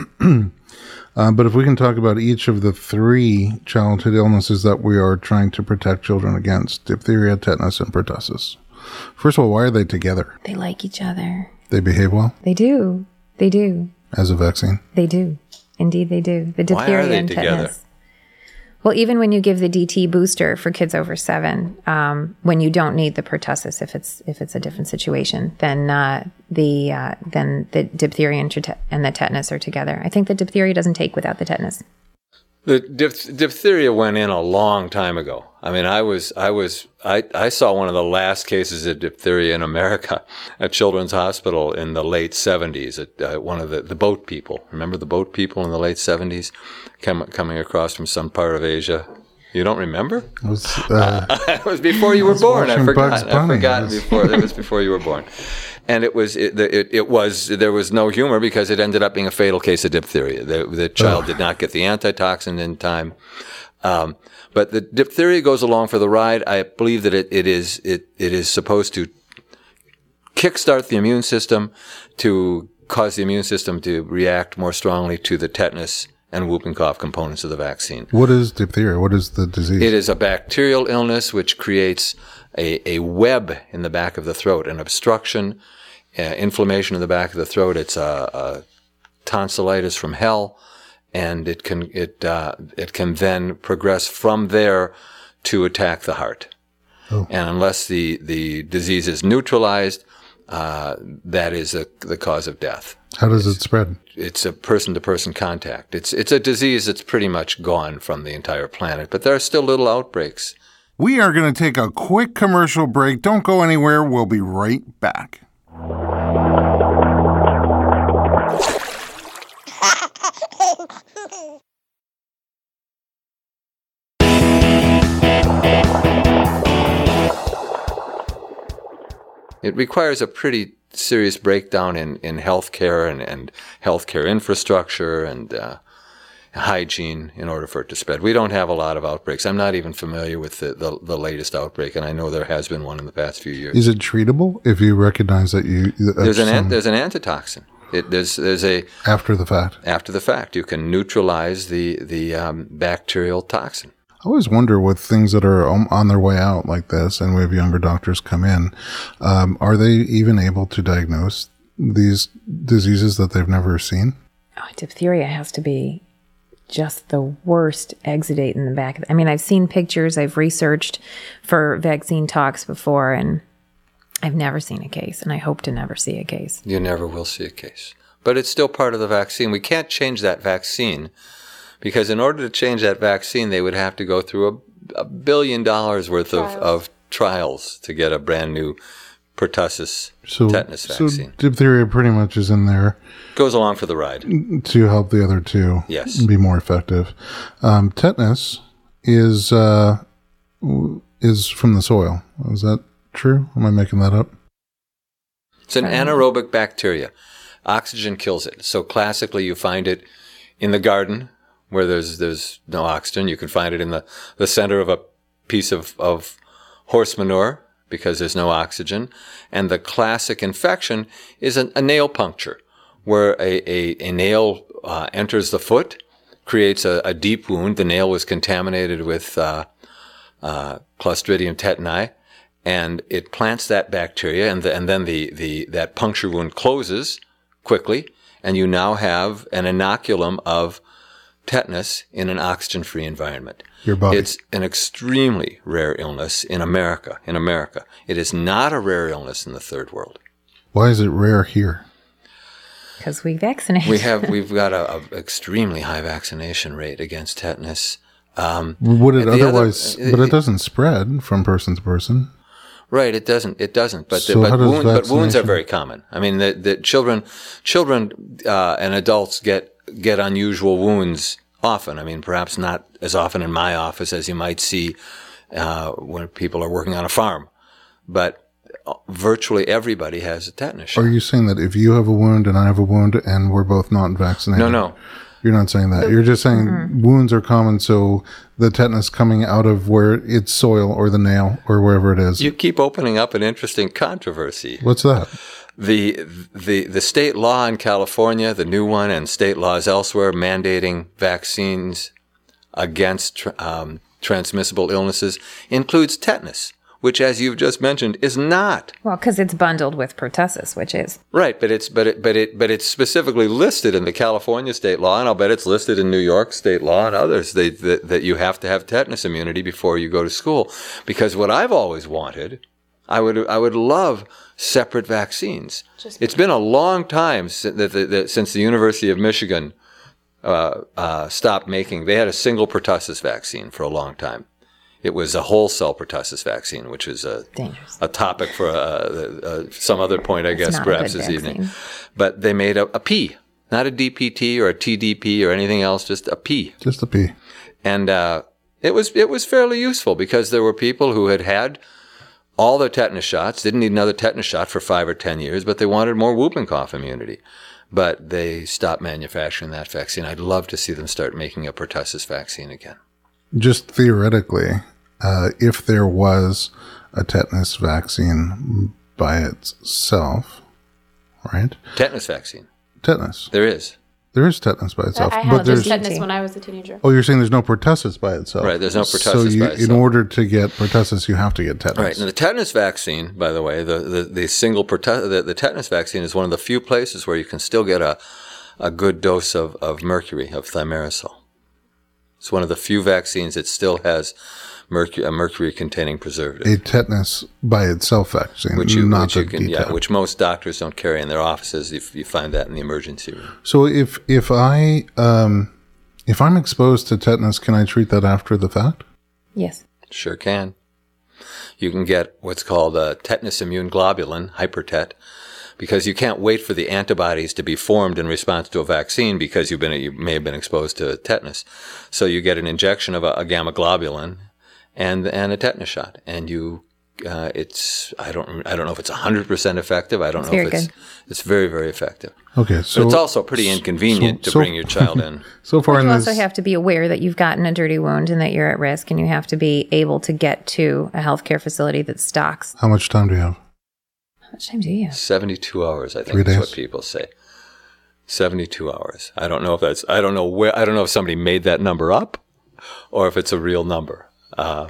But if we can talk about each of the 3 childhood illnesses that we are trying to protect children against, diphtheria, tetanus, and pertussis. First of all, why are they together? They like each other. They behave well They do. They do. as a vaccine. They do. Indeed, they do. The Why are diphtheria they and together? tetanus. Well, even when you give the DT booster for kids over 7, when you don't need the pertussis, if it's a different situation, then the diphtheria and the tetanus are together. I think the diphtheria doesn't take without the tetanus. The diphtheria went in a long time ago. I mean, I saw one of the last cases of diphtheria in America at Children's Hospital in the late 70s at one of the boat people. Remember the boat people in the late 70s coming across from some part of Asia? You don't remember? It was, It was before you were born. I watching Bugs Bunny. forgot before. It was before you were born. And there was no humor because it ended up being a fatal case of diphtheria. The child did not get the antitoxin in time. But the diphtheria goes along for the ride. I believe that it is supposed to kickstart the immune system to cause the immune system to react more strongly to the tetanus and whooping cough components of the vaccine. what is diphtheria? What is the disease? It is a bacterial illness which creates a web in the back of the throat, an obstruction, inflammation in the back of the throat. It's a tonsillitis from hell, and it can then progress from there to attack the heart. Oh. And unless the disease is neutralized, that is the cause of death. How does it spread? It's a person-to-person contact. It's a disease that's pretty much gone from the entire planet, but there are still little outbreaks. We are going to take a quick commercial break. Don't go anywhere. We'll be right back. It requires a pretty serious breakdown in healthcare and healthcare infrastructure and hygiene in order for it to spread. We don't have a lot of outbreaks. I'm not even familiar with the latest outbreak, and I know there has been one in the past few years. Is it treatable if you recognize that you... There's an antitoxin. There's a after the fact. After the fact, you can neutralize the bacterial toxin. I always wonder with things that are on their way out like this, and we have younger doctors come in, are they even able to diagnose these diseases that they've never seen? Oh, diphtheria has to be just the worst exudate in the back. I mean, I've seen pictures, I've researched for vaccine talks before, and I've never seen a case, and I hope to never see a case. You never will see a case. But it's still part of the vaccine. We can't change that vaccine because in order to change that vaccine, they would have to go through $1 billion worth of trials to get a brand new pertussis tetanus vaccine. So diphtheria pretty much is in there. Goes along for the ride. To help the other two be more effective. Tetanus is from the soil. Is that true? Am I making that up? It's an anaerobic bacteria. Oxygen kills it. So classically, you find it in the garden where there's no oxygen. You can find it in the center of a piece of horse manure because there's no oxygen. And the classic infection is a nail puncture where a nail enters the foot, creates a deep wound. The nail was contaminated with Clostridium tetani, and it plants that bacteria, and then that puncture wound closes quickly, and you now have an inoculum of tetanus in an oxygen-free environment. Your body. It's an extremely rare illness in America. It is not a rare illness in the third world. Why is it rare here? Because we vaccinate. We've got a extremely high vaccination rate against tetanus. Would it otherwise? But it doesn't spread from person to person. Right, it doesn't. But wounds are very common. I mean, the children and adults get unusual wounds often. I mean, perhaps not as often in my office as you might see when people are working on a farm, but virtually everybody has a tetanus shot. Are you saying that if you have a wound and I have a wound and we're both not vaccinated? No. You're not saying that. You're just saying wounds are common, so the tetanus coming out of where it's soil or the nail or wherever it is. You keep opening up an interesting controversy. What's that? The state law in California, the new one, and state laws elsewhere mandating vaccines against transmissible illnesses includes tetanus, which, as you've just mentioned, is not. Well, because it's bundled with pertussis, which is right. But it's specifically listed in the California state law, and I'll bet it's listed in New York state law and others that you have to have tetanus immunity before you go to school. Because what I've always wanted, I would love separate vaccines. It's been a long time since the University of Michigan stopped making. They had a single pertussis vaccine for a long time. It was a whole cell pertussis vaccine, which is a topic for some other point, I guess, perhaps this evening. But they made a P, not a DPT or a TDP or anything else, just a P. Just a P. And it was fairly useful because there were people who had all their tetanus shots, didn't need another tetanus shot for 5 or 10 years, but they wanted more whooping cough immunity. But they stopped manufacturing that vaccine. I'd love to see them start making a pertussis vaccine again. Just theoretically, if there was a tetanus vaccine by itself, right? Tetanus vaccine. Tetanus. There is. There is tetanus by itself. I had tetanus when I was a teenager. Oh, you're saying there's no pertussis by itself. Right, there's no pertussis by itself. In order to get pertussis, you have to get tetanus. Right, and the tetanus vaccine, by the way, the single the tetanus vaccine is one of the few places where you can still get a good dose of mercury, of thimerosal. It's one of the few vaccines that still has a mercury-containing preservative. A tetanus by itself vaccine, which most doctors don't carry in their offices. If you find that in the emergency room. So if I'm exposed to tetanus, can I treat that after the fact? Yes. Sure can. You can get what's called a tetanus immune globulin, hypertet, because you can't wait for the antibodies to be formed in response to a vaccine because you may have been exposed to tetanus. So you get an injection of a gamma globulin and a tetanus shot, and it's I don't know if it's 100% effective. I don't know if it's very, very effective. Okay, so but it's also pretty inconvenient to bring your child in. So far, you also have to be aware that you've gotten a dirty wound and that you're at risk, and you have to be able to get to a healthcare facility that stocks. How much time do you have? How much time do you have? 72 hours, I think 3 days? Is what people say. 72 hours. I don't know if somebody made that number up or if it's a real number. I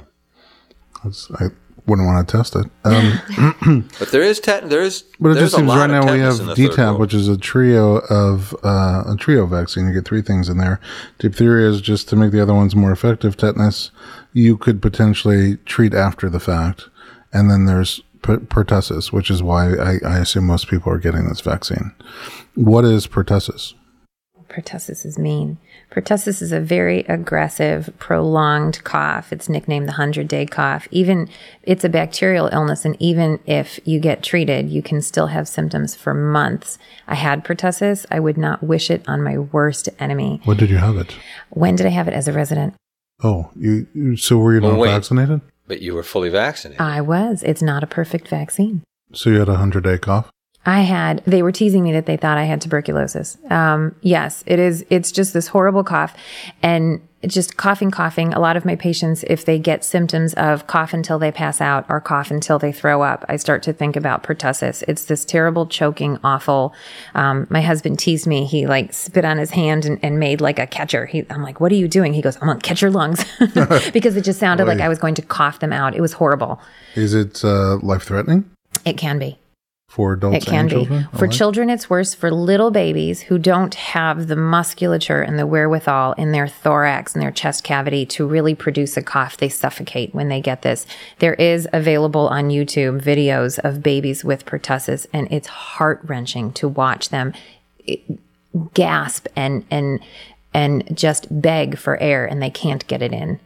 wouldn't want to test it. But there is but it just seems right now we have DTaP, which is a trio vaccine. You get 3 things in there. Diphtheria is just to make the other ones more effective. Tetanus, you could potentially treat after the fact. And then there's pertussis, which is why I assume most people are getting this vaccine. What is pertussis? Pertussis is mean. Pertussis is a very aggressive, prolonged cough. It's nicknamed the 100-day cough. Even it's a bacterial illness, and even if you get treated, you can still have symptoms for months. I had pertussis. I would not wish it on my worst enemy. When did you have it? When did I have it? As a resident. Oh, so were you not vaccinated? But you were fully vaccinated. I was. It's not a perfect vaccine. So you had a 100-day cough? They were teasing me that they thought I had tuberculosis. Yes, it is. It's just this horrible cough and just coughing. A lot of my patients, if they get symptoms of cough until they pass out or cough until they throw up, I start to think about pertussis. It's this terrible, choking, awful. My husband teased me. He spit on his hand and made like a catcher. I'm like, what are you doing? He goes, I'm going to catch your lungs because it just sounded like I was going to cough them out. It was horrible. Is it life-threatening? It can be. For adults and children? For children, it's worse. For little babies who don't have the musculature and the wherewithal in their thorax and their chest cavity to really produce a cough, they suffocate when they get this. There is available on YouTube videos of babies with pertussis, and it's heart-wrenching to watch them gasp and just beg for air, and they can't get it in.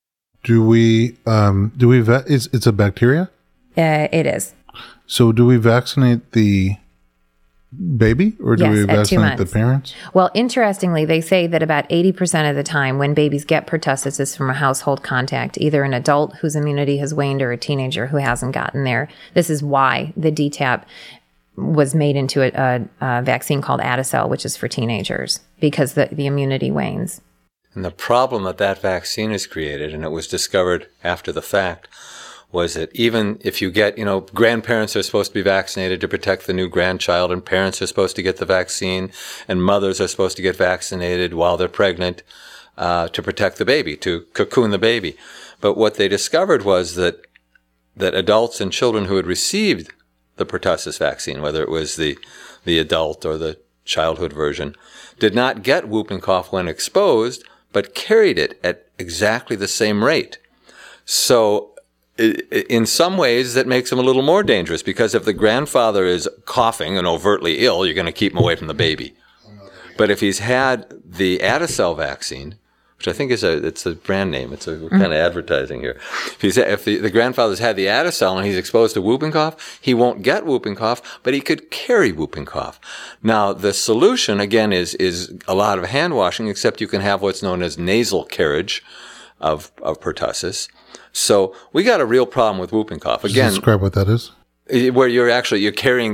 It's a bacteria? It is. So do we vaccinate the baby or do we vaccinate the parents? Well, interestingly, they say that about 80% of the time when babies get pertussis is from a household contact, either an adult whose immunity has waned or a teenager who hasn't gotten there. This is why the DTaP was made into a vaccine called Adacel, which is for teenagers, because the immunity wanes. And the problem that vaccine has created, and it was discovered after the fact, was that even if you get, grandparents are supposed to be vaccinated to protect the new grandchild, and parents are supposed to get the vaccine, and mothers are supposed to get vaccinated while they're pregnant to protect the baby, to cocoon the baby. But what they discovered was that adults and children who had received the pertussis vaccine, whether it was the adult or the childhood version, did not get whooping cough when exposed, but carried it at exactly the same rate. So in some ways, that makes him a little more dangerous, because if the grandfather is coughing and overtly ill, you're going to keep him away from the baby. But if he's had the Adacel vaccine, which I think it's a brand name, it's a kind of advertising here. If the grandfather's had the Adacel and he's exposed to whooping cough, he won't get whooping cough, but he could carry whooping cough. Now, the solution, again, is a lot of hand washing, except you can have what's known as nasal carriage of pertussis. So we got a real problem with whooping cough. Again, describe what that is. Where you're carrying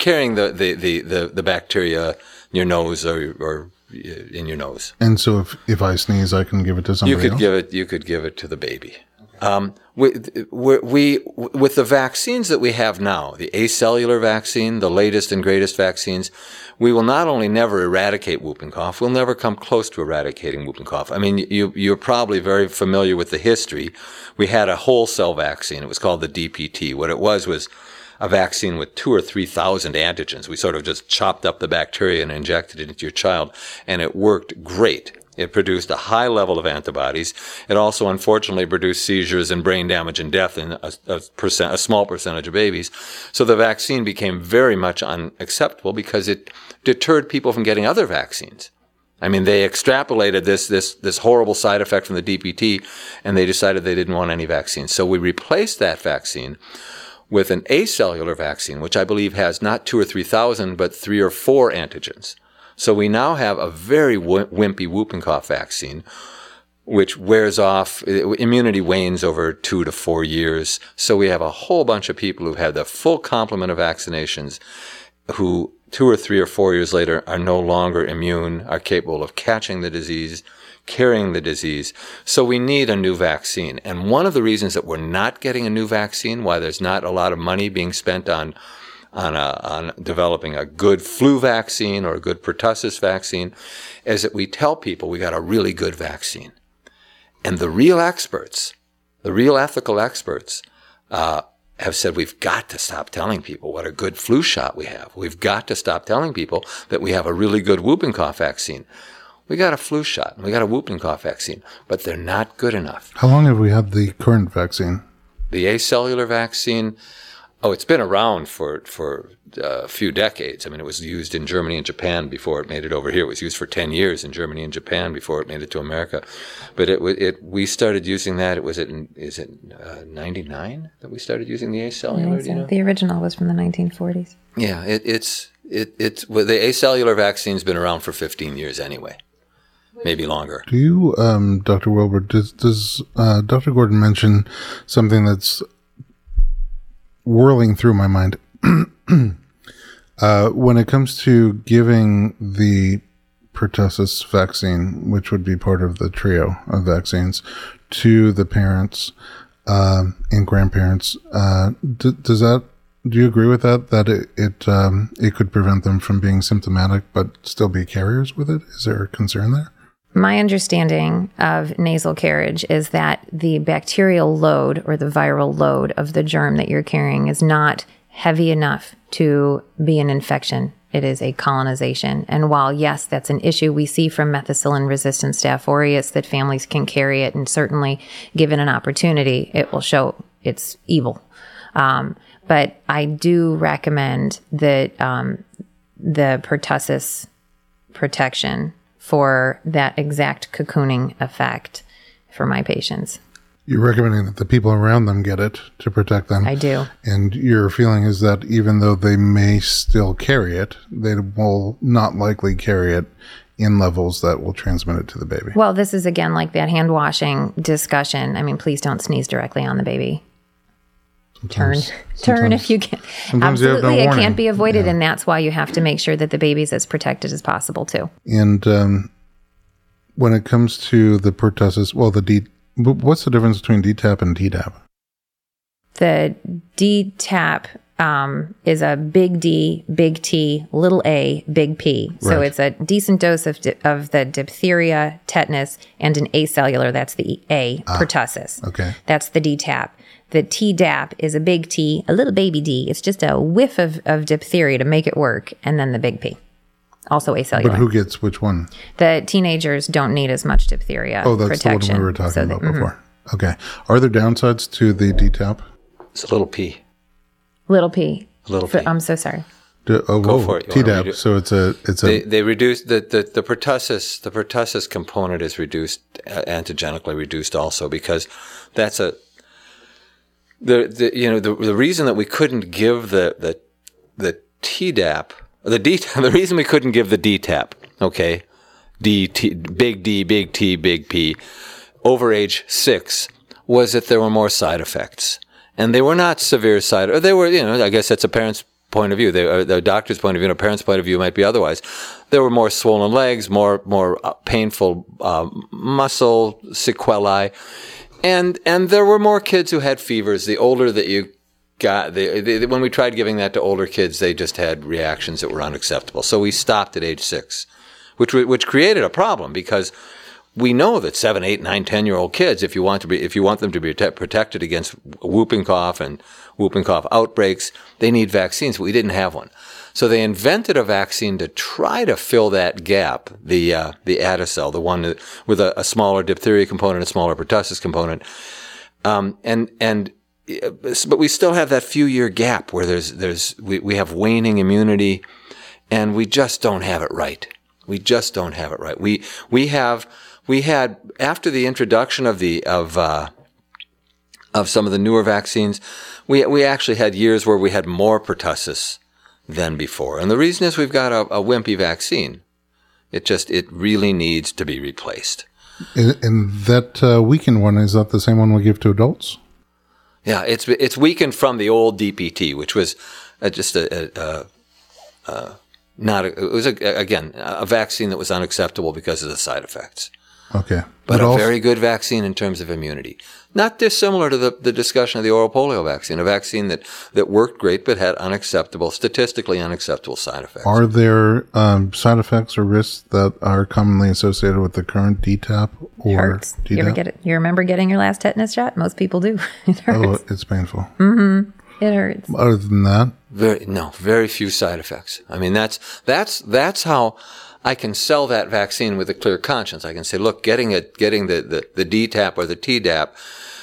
the bacteria in your nose or in your nose. And so if I sneeze, I can give it to somebody else? You could give it to the baby. With the vaccines that we have now, the acellular vaccine, the latest and greatest vaccines, we will not only never eradicate whooping cough, we'll never come close to eradicating whooping cough. I mean, you're probably very familiar with the history. We had a whole cell vaccine. It was called the DPT. What it was a vaccine with 2,000 or 3,000 antigens. We sort of just chopped up the bacteria and injected it into your child, and it worked great. It produced a high level of antibodies. It also, unfortunately, produced seizures and brain damage and death in a small percentage of babies. So the vaccine became very much unacceptable because it deterred people from getting other vaccines. I mean, they extrapolated this horrible side effect from the DPT, and they decided they didn't want any vaccine. So we replaced that vaccine with an acellular vaccine, which I believe has not 2,000 or 3,000, but 3 or 4 antigens. So we now have a very wimpy whooping cough vaccine, which wears off, immunity wanes over 2 to 4 years. So we have a whole bunch of people who've had the full complement of vaccinations who 2 or 3 or 4 years later are no longer immune, are capable of catching the disease, carrying the disease. So we need a new vaccine. And one of the reasons that we're not getting a new vaccine, why there's not a lot of money being spent on developing a good flu vaccine or a good pertussis vaccine, is that we tell people we got a really good vaccine. And the real experts, the real ethical experts, have said we've got to stop telling people what a good flu shot we have. We've got to stop telling people that we have a really good whooping cough vaccine. We got a flu shot and we got a whooping cough vaccine, but they're not good enough. How long have we had the current vaccine? The acellular vaccine, Oh, it's been around for a few decades. I mean, it was used in Germany and Japan before it made it over here. It was used for 10 years in Germany and Japan before it made it to America. But we started using that. Is it 99 that we started using the acellular? So. The original was from the 1940s. Yeah, it's the acellular vaccine's been around for 15 years anyway, maybe longer. Do you, Dr. Wilbur, does Dr. Gordon mention something that's whirling through my mind? When it comes to giving the pertussis vaccine, which would be part of the trio of vaccines, to the parents and grandparents, do you agree with that? That it could prevent them from being symptomatic but still be carriers with it? Is there a concern there? My understanding of nasal carriage is that the bacterial load or the viral load of the germ that you're carrying is not heavy enough to be an infection. It is a colonization. And while, yes, that's an issue we see from methicillin-resistant Staph aureus, that families can carry it, and certainly given an opportunity, it will show it's evil. But I do recommend that the pertussis protection for that exact cocooning effect for my patients. You're recommending that the people around them get it to protect them. I do. And your feeling is that even though they may still carry it, they will not likely carry it in levels that will transmit it to the baby. Well, this is again like that hand washing discussion. I mean, please don't sneeze directly on the baby. Turn if you can. Absolutely, it can't be avoided, and that's why you have to make sure that the baby's as protected as possible too. And when it comes to the pertussis, what's the difference between DTaP and Tdap? The DTaP is a big D, big T, little a, big P. So it's a decent dose of the diphtheria, tetanus, and an acellular. That's the A, pertussis. Okay. That's the DTaP. The Tdap is a big T, a little baby D. It's just a whiff of diphtheria to make it work, and then the big P. Also acellular. But who gets which one? The teenagers don't need as much diphtheria protection. Oh, that's the one we were talking about before. Okay. Are there downsides to the DTaP? It's a little P. Little P. Little P. I'm so sorry. Go for it. Tdap. So it's a. They reduce the pertussis. The pertussis component is reduced, antigenically reduced also, because that's the reason that we couldn't give the Tdap, the reason we couldn't give the DTaP, okay, big D, big T, big P, over age 6, was that there were more side effects, and they were not severe side. Or they were, I guess that's a parent's point of view. The doctor's point of view, and a parent's point of view might be otherwise. There were more swollen legs, more painful muscle sequelae. And there were more kids who had fevers. The older that you got, when we tried giving that to older kids, they just had reactions that were unacceptable. So we stopped at age 6, which created a problem, because we know that 7, 8, 9, 10-year-old kids, if you want them to be protected against whooping cough and whooping cough outbreaks, they need vaccines. But we didn't have one. So they invented a vaccine to try to fill that gap, the Adacel, the one with a smaller diphtheria component, a smaller pertussis component. But we still have that few-year gap where we have waning immunity, and we just don't have it right. We just don't have it right. We had, after the introduction of some of the newer vaccines, we actually had years where we had more pertussis than before. And the reason is we've got a wimpy vaccine. It really needs to be replaced. And that weakened one, is that the same one we give to adults? Yeah, it's weakened from the old DPT, which was just a vaccine that was unacceptable because of the side effects. Okay. But a very good vaccine in terms of immunity. Not dissimilar to the discussion of the oral polio vaccine, a vaccine that worked great but had statistically unacceptable side effects. Are there side effects or risks that are commonly associated with the current DTaP or hurts. Tdap? You ever get it? You remember getting your last tetanus shot? Most people do. It hurts. Oh, it's painful. Mm-hmm. It hurts. Other than that? Very few side effects. I mean, that's how I can sell that vaccine with a clear conscience. I can say, look, getting the DTaP or the Tdap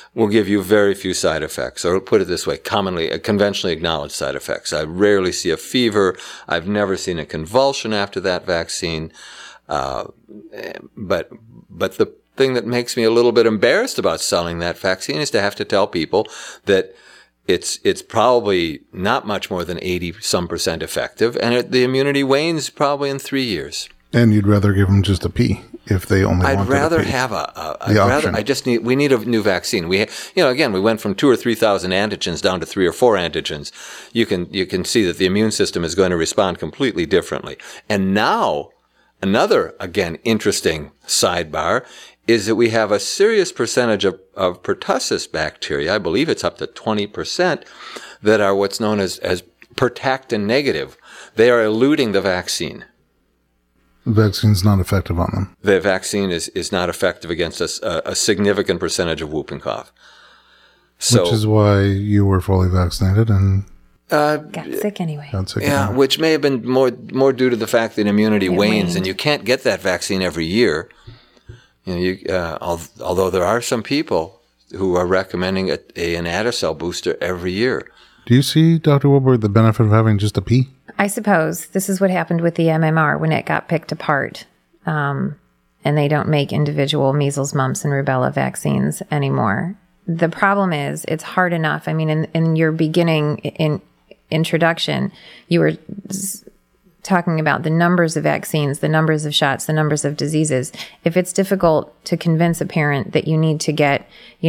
will give you very few side effects, or put it this way, conventionally acknowledged side effects. I rarely see a fever. I've never seen a convulsion after that vaccine. But the thing that makes me a little bit embarrassed about selling that vaccine is to have to tell people that it's probably not much more than 80% effective, and the immunity wanes probably in 3 years. And you'd rather give them just a P if they only wanted a P. I'd rather have we need a new vaccine. Again, we went from 2,000 or 3,000 antigens down to 3 or 4 antigens. You can see that the immune system is going to respond completely differently. And now, another, again, interesting sidebar is that we have a serious percentage of pertussis bacteria, I believe it's up to 20%, that are what's known as pertactin negative. They are eluding the vaccine. The vaccine's not effective on them. The vaccine is not effective against a significant percentage of whooping cough. So, which is why you were fully vaccinated and got sick anyway. Which may have been more due to the fact that immunity wanes, and you can't get that vaccine every year. Although there are some people who are recommending an Adacel booster every year. Do you see, Dr. Wilbur, the benefit of having just a P? I suppose this is what happened with the MMR when it got picked apart. And they don't make individual measles, mumps, and rubella vaccines anymore. The problem is it's hard enough. I mean, in your beginning introduction, you were talking about the numbers of vaccines, the numbers of shots, the numbers of diseases. If it's difficult to convince a parent that you need to get,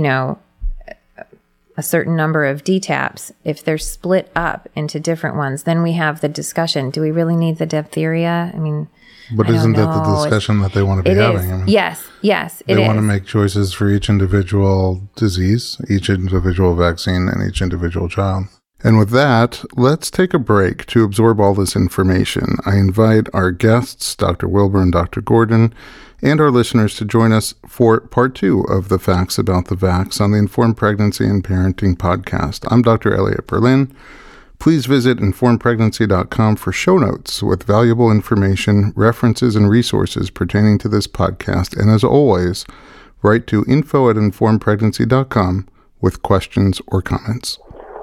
a certain number of DTaps, if they're split up into different ones, then we have the discussion. Do we really need the diphtheria? I mean, but isn't that the discussion that they want to be having? I mean, yes, they want to make choices for each individual disease, each individual vaccine, and each individual child. And with that, let's take a break to absorb all this information. I invite our guests, Dr. Wilbur and Dr. Gordon, and our listeners to join us for part 2 of the Facts About the Vax on the Informed Pregnancy and Parenting podcast. I'm Dr. Elliot Berlin. Please visit informedpregnancy.com for show notes with valuable information, references, and resources pertaining to this podcast. And as always, write to info@informedpregnancy.com with questions or comments.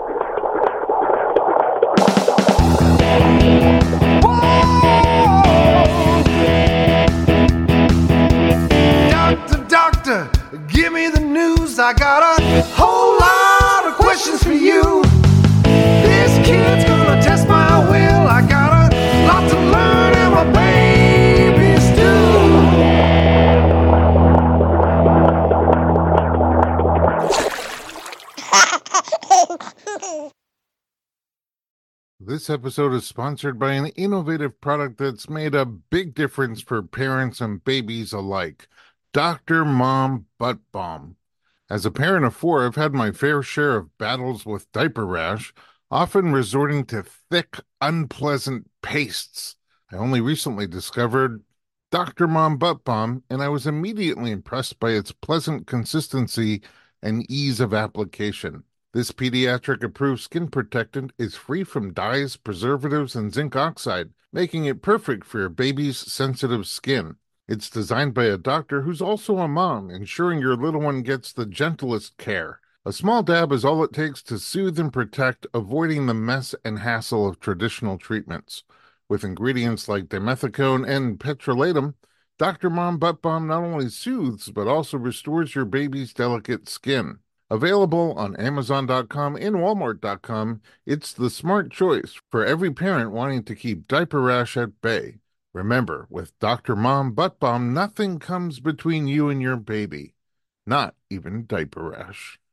Doctor, give me the news. I got a whole lot of questions for you. This kid's gonna test my will. I got a lot to learn, and my babies do. This episode is sponsored by an innovative product that's made a big difference for parents and babies alike. Dr. Mom Butt Balm. As a parent of 4, I've had my fair share of battles with diaper rash, often resorting to thick, unpleasant pastes. I only recently discovered Dr. Mom Butt Balm, and I was immediately impressed by its pleasant consistency and ease of application. This pediatric-approved skin protectant is free from dyes, preservatives, and zinc oxide, making it perfect for your baby's sensitive skin. It's designed by a doctor who's also a mom, ensuring your little one gets the gentlest care. A small dab is all it takes to soothe and protect, avoiding the mess and hassle of traditional treatments. With ingredients like dimethicone and petrolatum, Dr. Mom Butt Balm not only soothes, but also restores your baby's delicate skin. Available on Amazon.com and Walmart.com, it's the smart choice for every parent wanting to keep diaper rash at bay. Remember, with Dr. Mom Butt Balm, nothing comes between you and your baby. Not even diaper rash.